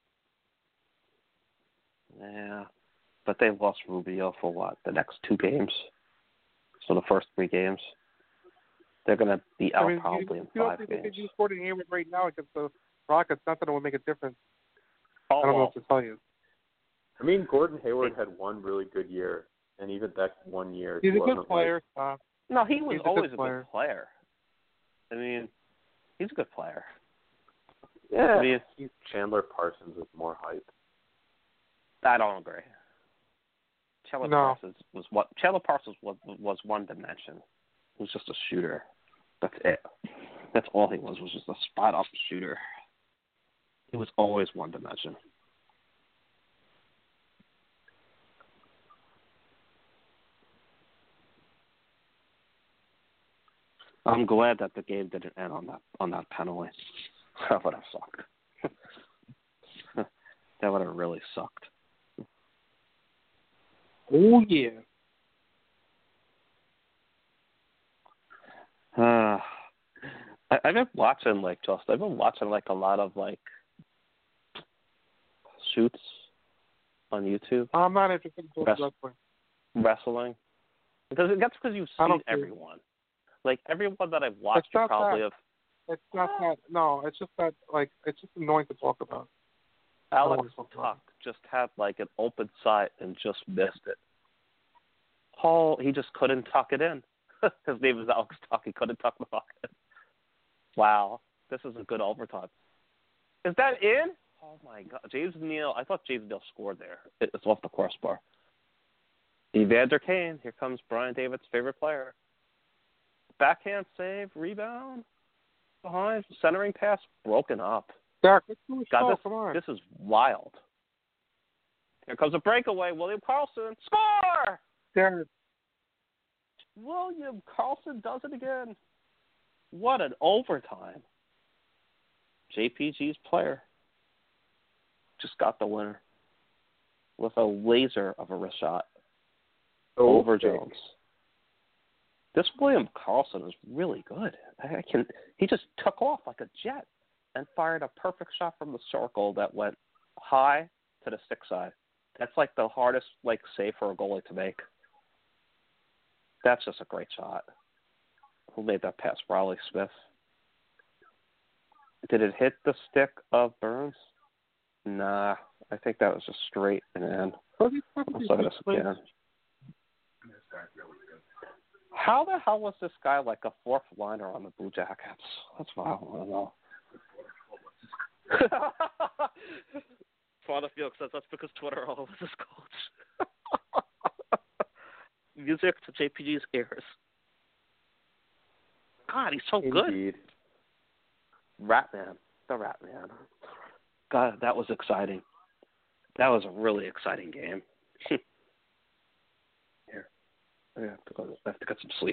Yeah, but they lost Rubio for what? The next two games? So the first three games? They're going to be out I mean, probably you, in you five don't think games. they could use Gordon Hayward right now against the Rockets? Not that it would make a difference. Oh, I don't know well. what to tell you. I mean, Gordon Hayward had one really good year, and even that one year, He's he a good wasn't player. Uh, No, he was He's a always good a player. good player. I mean, he's a good player. Like, yeah, I mean, he's Chandler Parsons with more hype. I don't agree. Chandler No. Parsons was what Chandler Parsons was was one dimension. He was just a shooter. That's it. That's all he was. Was just a spot up shooter. He was always one dimension. I'm glad that the game didn't end on that on that penalty. That would have sucked. That would have really sucked. Oh, yeah. Uh, I, I've been watching like just I've been watching like a lot of like shoots on YouTube, I'm not interested in Best- wrestling. wrestling, because that's because you've I seen don't care. everyone. Like everyone that I've watched, It's you not probably that. have. It's not that. No, it's just that, like, it's just annoying to talk about. Alex wanna talk about Tuck just had like an open sight and just missed it. Paul, he just couldn't tuck it in. His name is Alex Tuck. He couldn't tuck the puck in. Wow, this is a good overtime. Is that in? Oh my God, James Neal. I thought James Neal scored there. It's off the crossbar. Evander Kane. Here comes Brian David's favorite player. Backhand save, rebound, behind, centering pass, broken up. Derek, let's do a God, show. this, Come on. this is wild. Here comes a breakaway. William Karlsson, score! Derek, William Karlsson does it again. What an overtime. J P G's player just got the winner with a laser of a wrist shot over Okay. Jones. This William Karlsson is really good. I can. He just took off like a jet and fired a perfect shot from the circle that went high to the stick side. That's like the hardest like save for a goalie to make. That's just a great shot. Who made that pass? Riley Smith. Did it hit the stick of Burns? Nah, I think that was just straight and in. what are you I'm talking looking at about? this again. How the hell was this guy like a fourth liner on the Blue Jackets? That's what I want to know. Father Felix says that's because Twitter all was his coach. Music to J P G's ears. God, he's so good. Indeed. Ratman. The Ratman. God, that was exciting. That was a really exciting game. Here. I have to go. I have to get some sleep.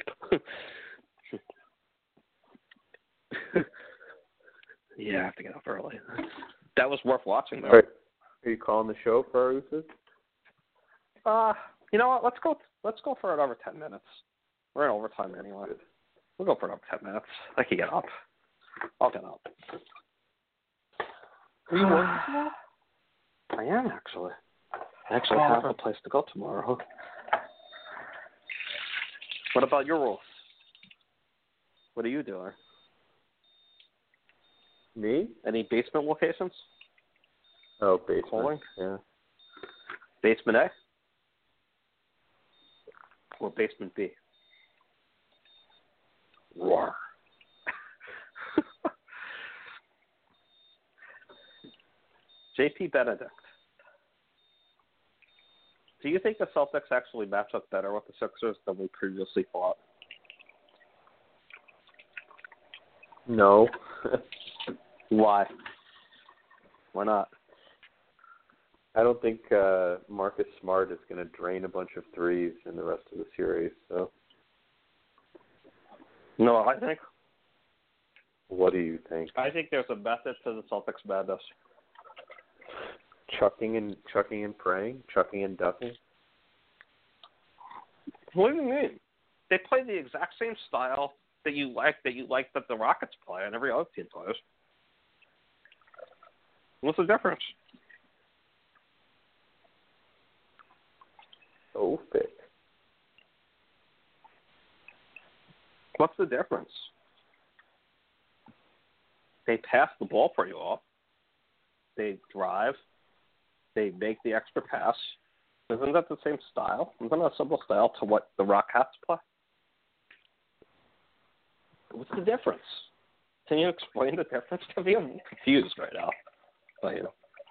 Yeah, I have to get up early. That was worth watching, though. All right. Are you calling the show for our Usos? Uh, you know what? Let's go. Let's go for another ten minutes. We're in overtime anyway. We'll go for another ten minutes. I can get up. I'll get up. Are you working tomorrow? I am actually. I actually Oh, have okay. a place to go tomorrow. What about your rules? What are you doing? Me? Any basement locations? Oh, basement. Calling? Yeah. Basement A? Or basement B? Roar. J P Benedict. Do you think the Celtics actually match up better with the Sixers than we previously thought? No. Why? Why not? I don't think uh, Marcus Smart is going to drain a bunch of threes in the rest of the series. So No, I think. What do you think? I think there's a method to the Celtics madness. Chucking and chucking and praying, chucking and ducking. What do you mean? They play the exact same style that you like that you like that the Rockets play and every other team plays. What's the difference? Oh, fit. What's the difference? They pass the ball pretty well. They drive. They make the extra pass. Isn't that the same style? Isn't that a similar style to what the Rockets play? What's the difference? Can you explain the difference to me? I'm confused right now. But, you know.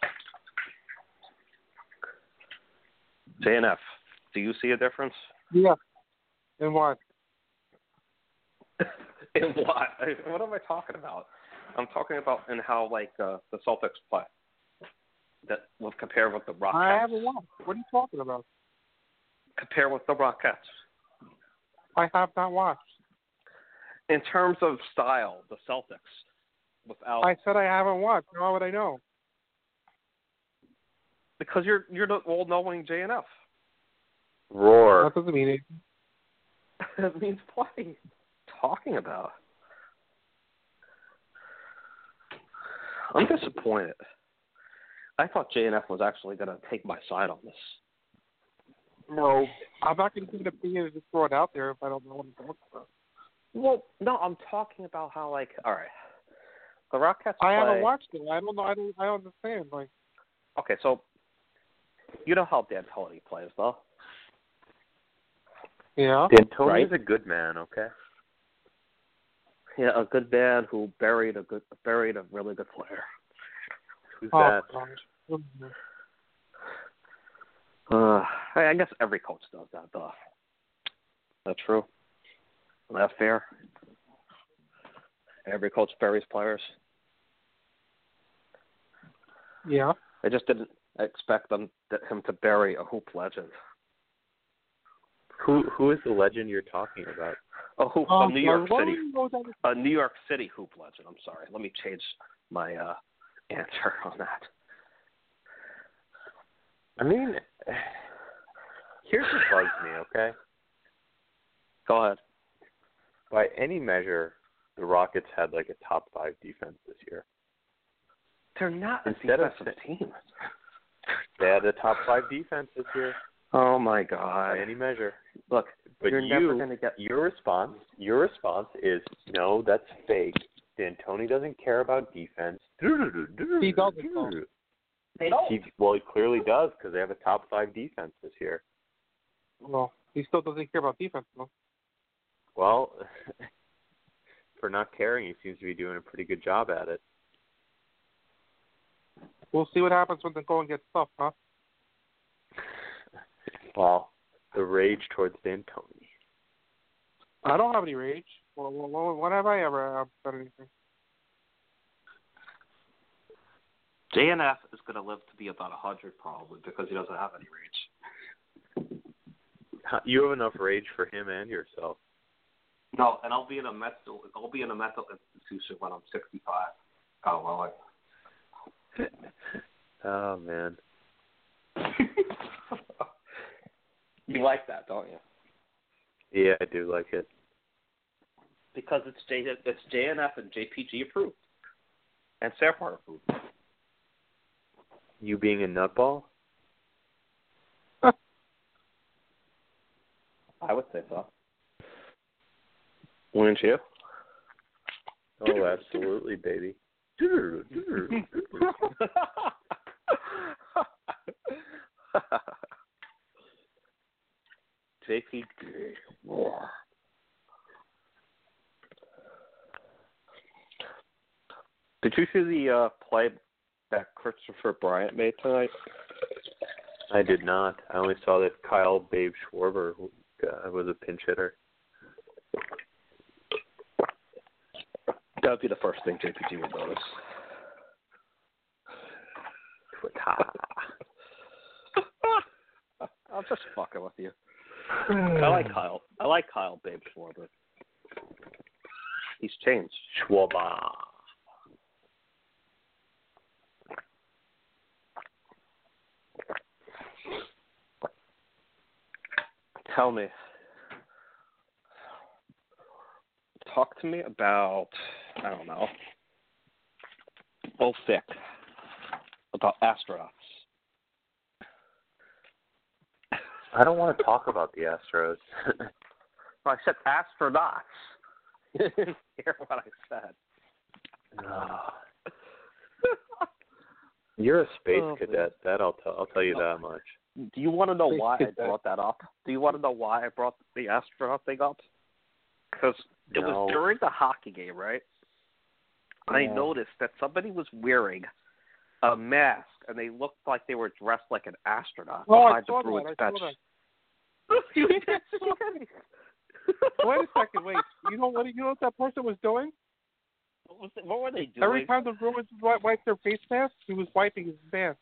J N F, do you see a difference? Yeah. In what? In what? What am I talking about? I'm talking about in how, like, uh, the Celtics play. That will compare with the Rockets. I haven't watched. What are you talking about? Compare with the Rockets. I have not watched. In terms of style, the Celtics, without I said I haven't watched. How would I know? because you're you're the all-knowing J N F. Roar. That doesn't mean anything. That means what are you talking about? I'm disappointed. I thought J N F was actually going to take my side on this. No. I'm not going to give an opinion and just throw it out there if I don't know what I'm talking about. Well, no, I'm talking about how, like, all right, the Rockets I play... haven't watched it. I don't know. I don't. I don't understand. Like, Okay, so you know how D'Antoni plays, though. yeah. D'Antoni Right? is a good man, okay? Yeah, a good man who buried a good buried a really good player. Who's Oh, that? gosh. Uh, I I guess every coach does that, though. That's true. Is that fair? Every coach buries players. Yeah. I just didn't expect them him to bury a hoop legend. Who who is the legend you're talking about? A hoop, Oh, a New York sorry. City, What was that? a New York City hoop legend. I'm sorry. Let me change my uh, answer on that. I mean, here's what bugs me, okay? Go ahead. By any measure, the Rockets had like a top five defense this year. They're not a Instead of defensive team. They had a top five defense this year. Oh my By God! any measure. Look, But you're you, never going to get. your response, your response is no, that's fake. D'Antoni doesn't care about defense. He doesn't, though. They don't. He, well, he clearly does because they have a top five defense this year. Well, he still doesn't care about defense, though. Well, for not caring, he seems to be doing a pretty good job at it. We'll see what happens when they go and get stuff, huh? Well, the rage towards D'Antoni. I don't have any rage. Well, well, when have I ever uh, done anything? J N F is going to live to be about one hundred probably because he doesn't have any rage. You have enough rage for him and yourself. No, and I'll be in a mental. I'll be in a mental institution when I'm sixty-five. Oh well. I... Oh man. You like that, don't you? Yeah, I do like it. Because it's J it's J N F and J P G approved, and Sarpart approved. You being a nutball? I would say so. Wouldn't you? Oh, absolutely, baby. J P G. Did you see the uh, play that Christopher Bryant made tonight? I did not. I only saw that Kyle Babe Schwarber uh, was a pinch hitter. That would be the first thing J P G would notice. I'm just fucking with you. I like Kyle. I like Kyle Babe Schwarber. He's changed. Schwaba. Tell me. Talk to me about, I don't know, Bull Thick, about astronauts. I don't want to talk about the Astros. I said astronauts. You didn't hear what I said. No. You're a space Oh, cadet. man. That I'll tell. I'll tell you that much. Do you want to know Space why cadet. I brought that up? Do you want to know why I brought the astronaut thing up? Because it No. was during the hockey game, right? I Yeah. noticed that somebody was wearing a mask, and they looked like they were dressed like an astronaut Oh, I behind saw the Bruins that. I bench. saw that. You didn't see it? Wait a second, wait. You know what? You know what that person was doing? What, was it, what were they doing? Every time the Bruins wi- wiped their face mask, he was wiping his mask.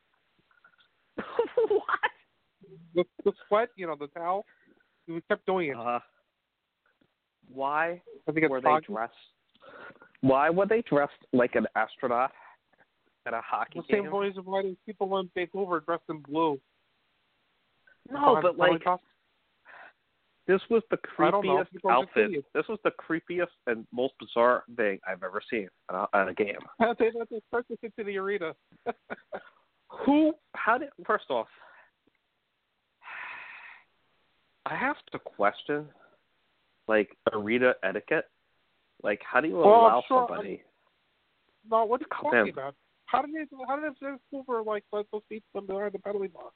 What? The, the sweat, you know, the towel. He kept doing it. Uh, why I think it's were they foggy. dressed? Why were they dressed like an astronaut at a hockey The same game? reason why these people on Vancouver dressed in blue. No, but like Cost- this was the I don't know. creepiest People are just outfit. idiots. This was the creepiest and most bizarre thing I've ever seen at a, at a game. they let they start to get to the arena. Who? How did? First off, I have to question, like, arena etiquette. Like, how do you Well, allow I'm sure- somebody? No, what are you Come talking in. about? How did they? How did Vancouver like let those people behind the penalty box?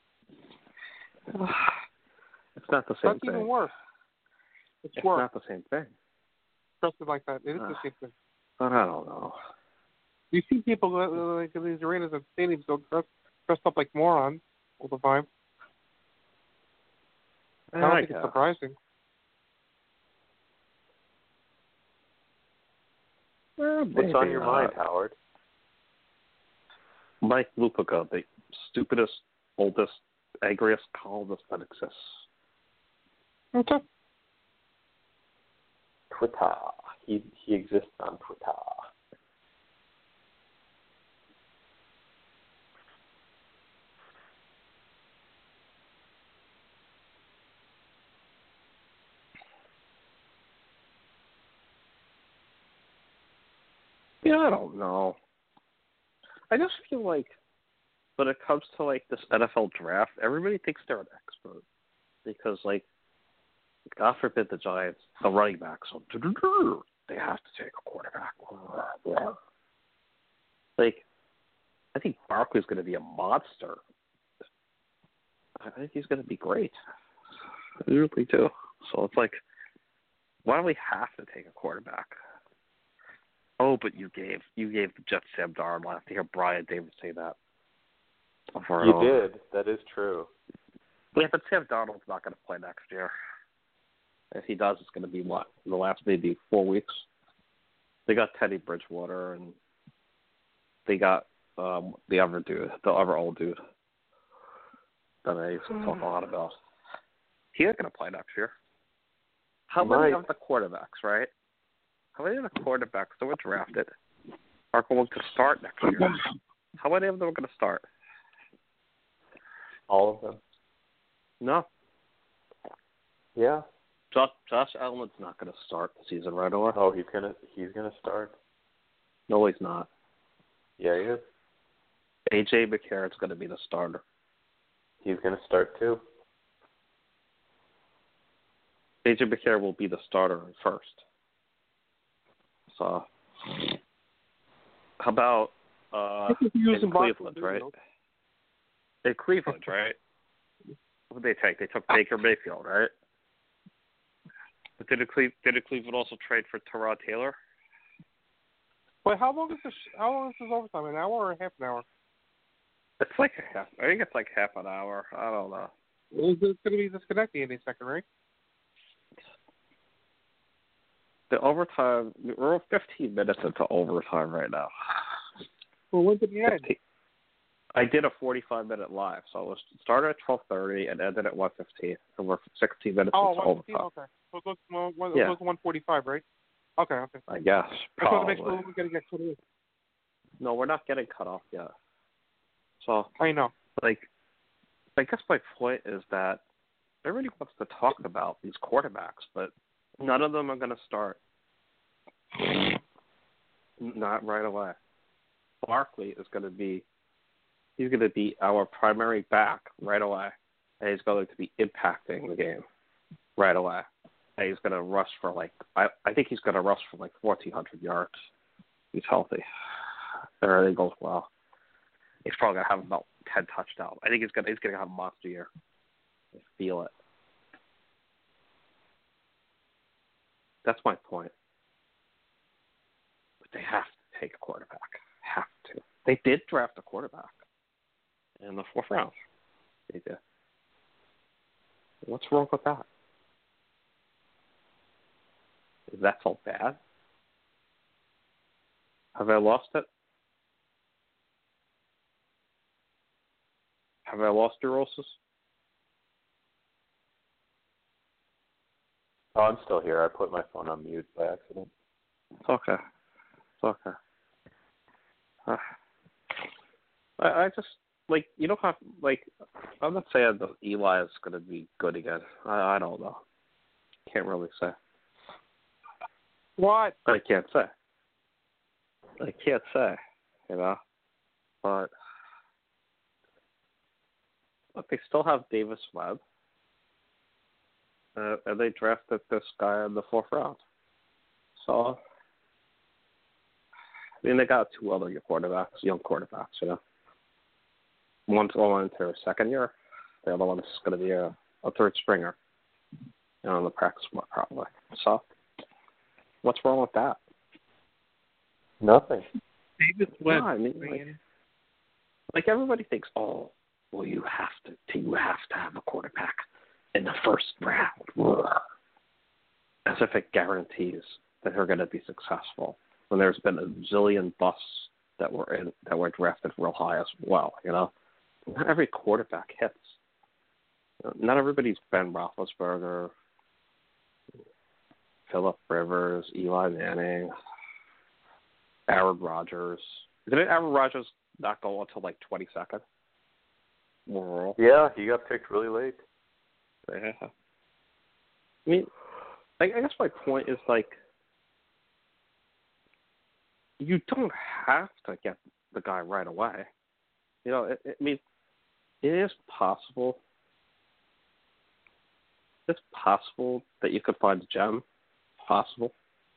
It's not the same That's thing. even worse. It's, It's worse. not the same thing. Dressed like that. It is Uh, the same thing. But I don't know. You see people uh, like in these arenas and stadiums go dressed dressed up like morons all the time. I don't I think guess. it's surprising. Well, What's on maybe your not. mind, Howard? Mike Lupica, the stupidest, oldest, angriest columnist that exists. Okay. Twitter. He he exists on Twitter. Yeah, I don't know. I just feel like when it comes to like this N F L draft, everybody thinks they're an expert because, like, God forbid the Giants, the running backs, they have to take a quarterback. Like, I think Barkley's going to be a monster. I think he's going to be great. I really do. So it's like, why do we have to take a quarterback? Oh, but you gave you gave the Jets Sam Darnold. I have to hear Brian Davis say that. Over and You over. did. That is true. Yeah, but Sam Darnold's not going to play next year. If he does, it's going to be what? In the last maybe four weeks. They got Teddy Bridgewater, and they got um, the other dude, the other old dude that I used to talk a lot about. He ain't going to play next year. How many Right. of the quarterbacks, right? How many of the quarterbacks that were drafted are going to start next year? How many of them are going to start? All of them. No. Yeah. Josh, Josh Allen's not going to start the season right away. Oh, he's gonna he's gonna start. No, he's not. Yeah, he is. A J McCarron's going to be the starter. He's gonna start too. A J McCarron will be the starter first. So, how about uh, in Cleveland, right? In Cleveland, right? What did they take? They took Baker Mayfield, right? But did it Cle- did it Cleveland also trade for Tyrod Taylor? Wait, how long is this? How long is this overtime? An hour or half an hour? It's like a half. I think it's like half an hour. I don't know. It's going to be disconnecting any second, right? The overtime. We're fifteen minutes into overtime right now. Well, when did it end? fifteen I did a forty-five minute live, so it was started at twelve thirty and ended at one fifteen, and we're sixteen minutes Oh, into one fifteen. overtime. Okay. So it was one, one, Yeah. it was one forty-five, right? Okay, okay. I guess. I just want Probably. to make sure we're going to get cut off. No, we're not getting cut off yet. So, I know. like, I guess my point is that everybody wants to talk about these quarterbacks, but none of them are going to start. Not right away. Barkley is going to be, he's going to be our primary back right away, and he's going to be impacting the game right away. And he's going to rush for like, I, I think he's going to rush for like fourteen hundred yards. He's healthy. Everything goes well. He's probably going to have about ten touchdowns. I think he's going to, he's going to have a monster year. I feel it. That's my point. But they have to take a quarterback. Have to. They did draft a quarterback in the fourth round. They did. What's wrong with that? Is that so bad? Have I lost it? Have I lost Neurosis? Oh, I'm still here. I put my phone on mute by accident. It's okay. It's okay. Uh, I, I just, like, you don't have, like, I'm not saying that Eli is going to be good again. I, I don't know. Can't really say. What? I can't say. I can't say, you know. But, but they still have Davis Webb. Uh, and they drafted this guy in the fourth round. So, I mean, they got two other quarterbacks, young quarterbacks, you know. One's going into their second year. The other one's going to be a, a third springer, you know, in the practice squad probably. So, what's wrong with that? Nothing. Davis Webb. No, I mean, like, like everybody thinks, oh, well, you have to, you have to have a quarterback in the first round, as if it guarantees that they're going to be successful. When there's been a zillion busts that were in, that were drafted real high as well, you know. Not every quarterback hits. Not everybody's Ben Roethlisberger, Phillip Rivers, Eli Manning, Aaron Rodgers. Didn't Aaron Rodgers not go until like twenty-second overall? Yeah, he got picked really late. Yeah. I mean, I, I guess my point is, like, you don't have to get the guy right away. You know, it, it, I mean, it is possible. It's possible that you could find a gem. Possible.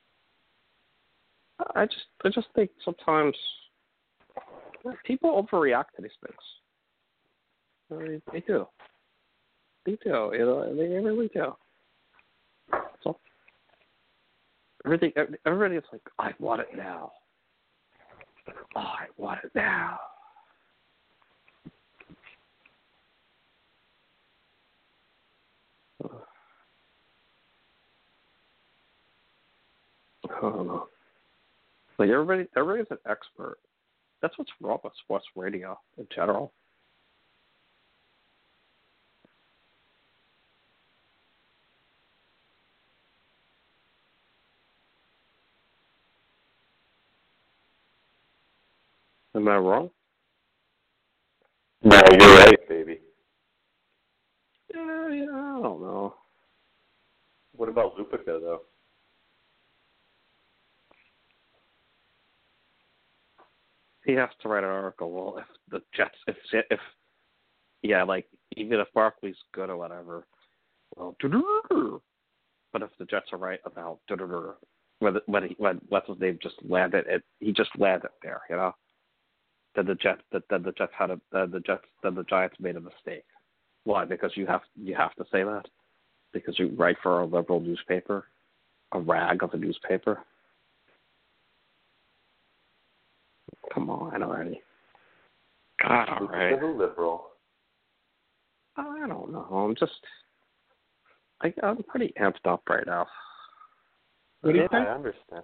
I just, I just think sometimes people overreact to these things. They, they do. They do. You know, they really do. So everything, everybody is like, I want it now. Oh, I want it now. I don't know. Like everybody, everybody's an expert. That's what's wrong with sports radio in general. Am I wrong? No, you're right, baby. Yeah, yeah, I don't know. What about Lupica, though? He has to write an article. Well, if the Jets, if if yeah, like even if Barkley's good or whatever, well, but if the Jets are right about when when he, when what's his name just landed it, he just landed there, you know. Then the Jets, then the Jets had a then the Jets, then the Giants made a mistake. Why? Because you have you have to say that because you write for a liberal newspaper, a rag of a newspaper. Come on already. God, all right. Little liberal. I don't know. I'm just, I, I'm pretty amped up right now. What do you Yeah, think? I understand.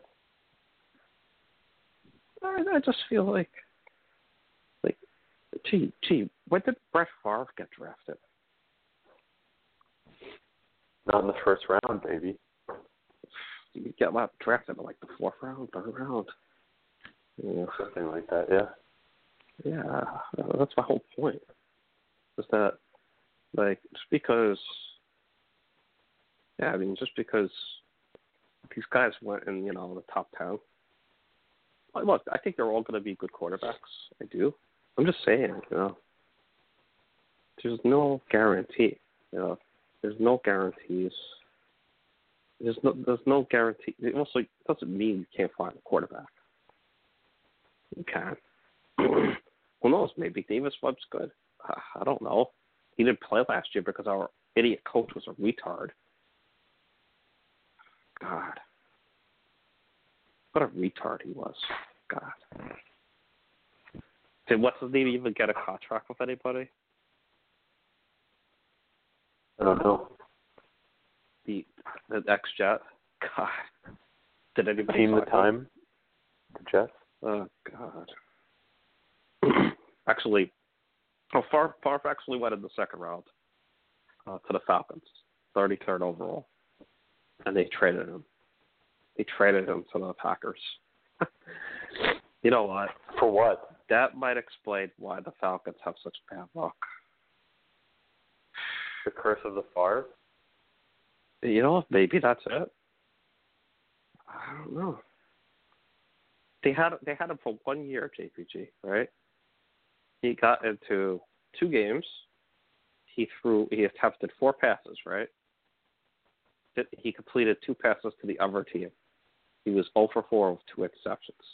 I, I just feel like, like, gee, gee, when did Brett Favre get drafted? Not in the first round, baby. get like, drafted in like the fourth round, third round. Yeah. Something like that, yeah. Yeah, that's my whole point. Is that, like, just because, yeah, I mean, just because these guys went in, you know, the top ten. Look, I think they're all going to be good quarterbacks. I do. I'm just saying, you know, there's no guarantee. You know, there's no guarantees. There's no, there's no guarantee. It also doesn't mean you can't find a quarterback. You can. Who knows? Maybe Davis Webb's good. I don't know. He didn't play last year because our idiot coach was a retard. God. What a retard he was. God. Did what's his name even get a contract with anybody? I don't know. The the ex-Jet? God. Did anybody Team the sign him? time? The Jets? Oh, God. Actually, oh, Favre, Favre actually went in the second round uh, to the Falcons, thirty-third overall, and they traded him. They traded him to the Packers. You know what? For what? That might explain why the Falcons have such bad luck. The curse of the Favre? You know, maybe that's it. I don't know. They had they had him for one year, J P G, right? He got into two games. He threw. He attempted four passes, right? He completed two passes to the other team. He was zero for four with two interceptions,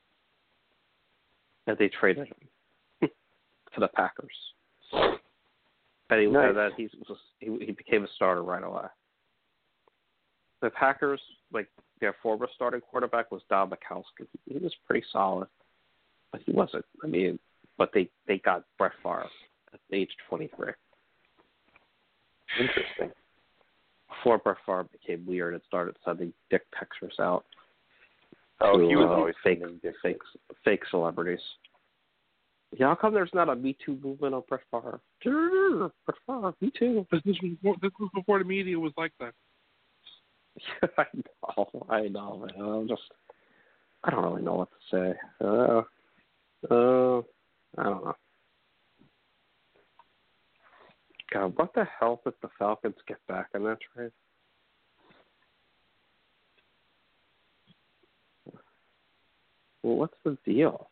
and they traded him to the Packers. And, he, nice. and then he was he, he became a starter right away. The Packers, like their former starting quarterback was Don Majkowski. He, he was pretty solid, but he wasn't. I mean, but they, they got Brett Favre at age twenty-three. Interesting. Before Brett Favre became weird and started sending dick pictures out. Oh, to, he was uh, always fake, sending dick fake, fake celebrities. Yeah, how come there's not a Me Too movement on Brett Favre? Brett Favre, Me Too. This was before, this was before the media was like that. I know, I know, man. I'm just, I don't really know what to say. Uh, uh, I don't know. God, what the hell did the Falcons get back in that trade? Well, what's the deal?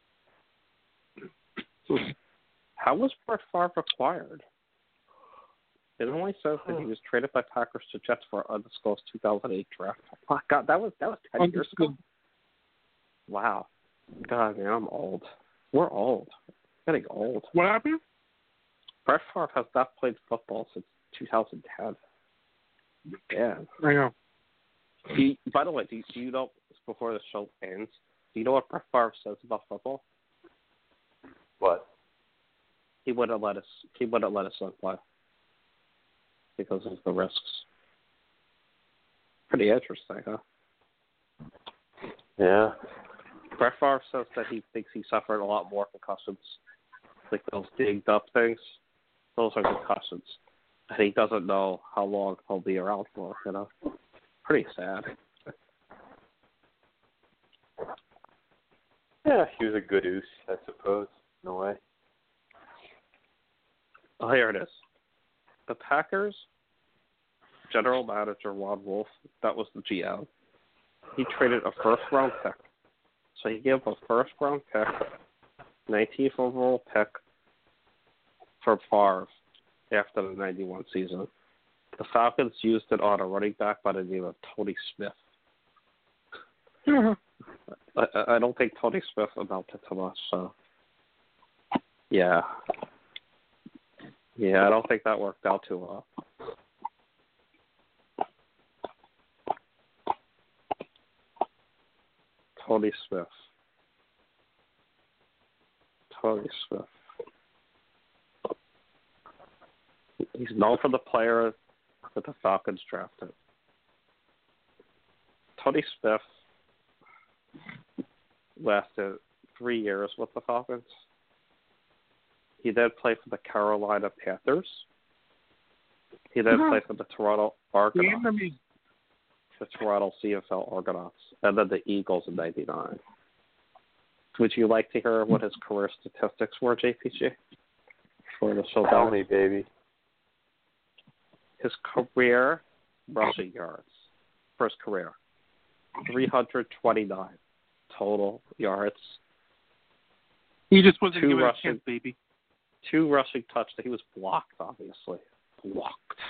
How was Brett Favre acquired? It only says that he was traded by Packers to Jets for an undisclosed two thousand eight draft. Oh, God, that was that was ten years ago. Wow. God, man, I'm old. We're old. Getting old. What happened? Brett Favre has not played football since two thousand ten. Yeah. I know. Do you, by the way, do you, do you know, before the show ends, do you know what Brett Favre says about football? What? He wouldn't let us. He wouldn't let us son play because of the risks. Pretty interesting, huh? Yeah. Brett Favre says that he thinks he suffered a lot more concussions, like those dinged up things. Those are concussions, and he doesn't know how long he'll be around for. You know, pretty sad. Yeah, he was a good oos, I suppose, in a way. Oh, here it is. The Packers general manager, Ron Wolf, that was the G M. He traded a first-round pick. So he gave up a first-round pick, nineteenth overall pick, for Favre after the ninety-one season. The Falcons used it on a running back by the name of Tony Smith. Yeah. I, I don't think Tony Smith amounted to much, so yeah. Yeah, I don't think that worked out too well. Tony Smith. Tony Smith. He's known for the player that the Falcons drafted. Tony Smith lasted three years with the Falcons. He then played for the Carolina Panthers. He then Yeah. played for the Toronto Argonauts. The enemy. the Toronto C F L Argonauts, and then the Eagles in ninety-nine. Would you like to hear what his career statistics were, J P G? For the show Tell me, baby. His career rushing yards for his career, three hundred twenty-nine total yards. He just wasn't Two given rushing, a chance, baby. Two rushing touchdowns. He was blocked, obviously. Blocked.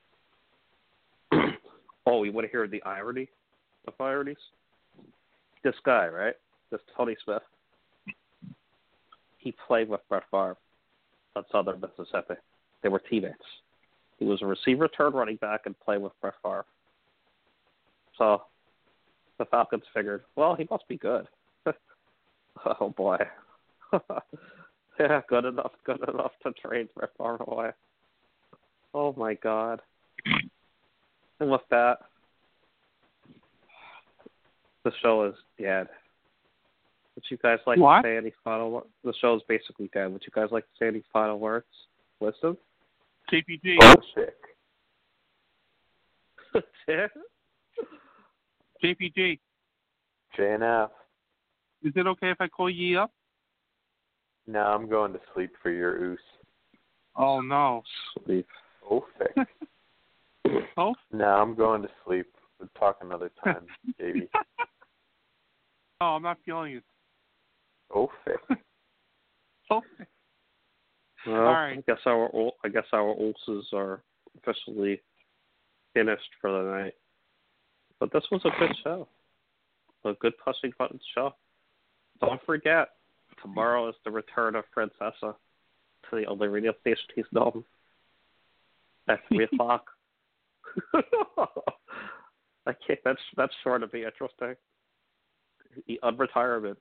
Oh, you want to hear the irony of ironies? This guy, right? This Tony Smith. He played with Brett Favre at Southern Mississippi. They were teammates. He was a receiver turned running back and played with Brett Favre. So the Falcons figured, well, he must be good. Oh, boy. Yeah, good enough, good enough to trade Brett Favre away. Oh, my God. And with that, the show is dead. Would you guys like what? to say any final words? The show is basically dead. Would you guys like to say any final words? Listen. J P G. Bullshit. J P G. J N F. Is it okay if I call ye up? No, I'm going to sleep for your oos. Oh, no. Sleep. Oh, fix. Oh? No, I'm going to sleep. We'll talk another time, baby. Oh, I'm not feeling it. Oh, fix. Oh. Well, All right. I guess our I guess our ulcers are officially finished for the night. But this was a good show. A good pushing button show. Don't forget, tomorrow is the return of Francesa to the only radio station he's known at three o'clock. I can't. That's that's sure to be interesting. The unretirement.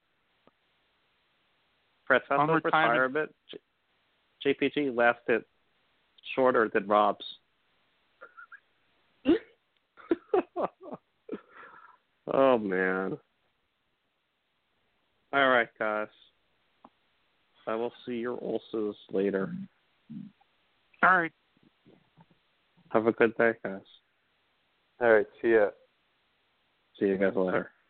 Francesa's retirement. J- JPG lasted shorter than Rob's. Oh man. All right, guys. I will see your ulcers later. All right. Have a good day, guys. All right, see ya. See you guys later.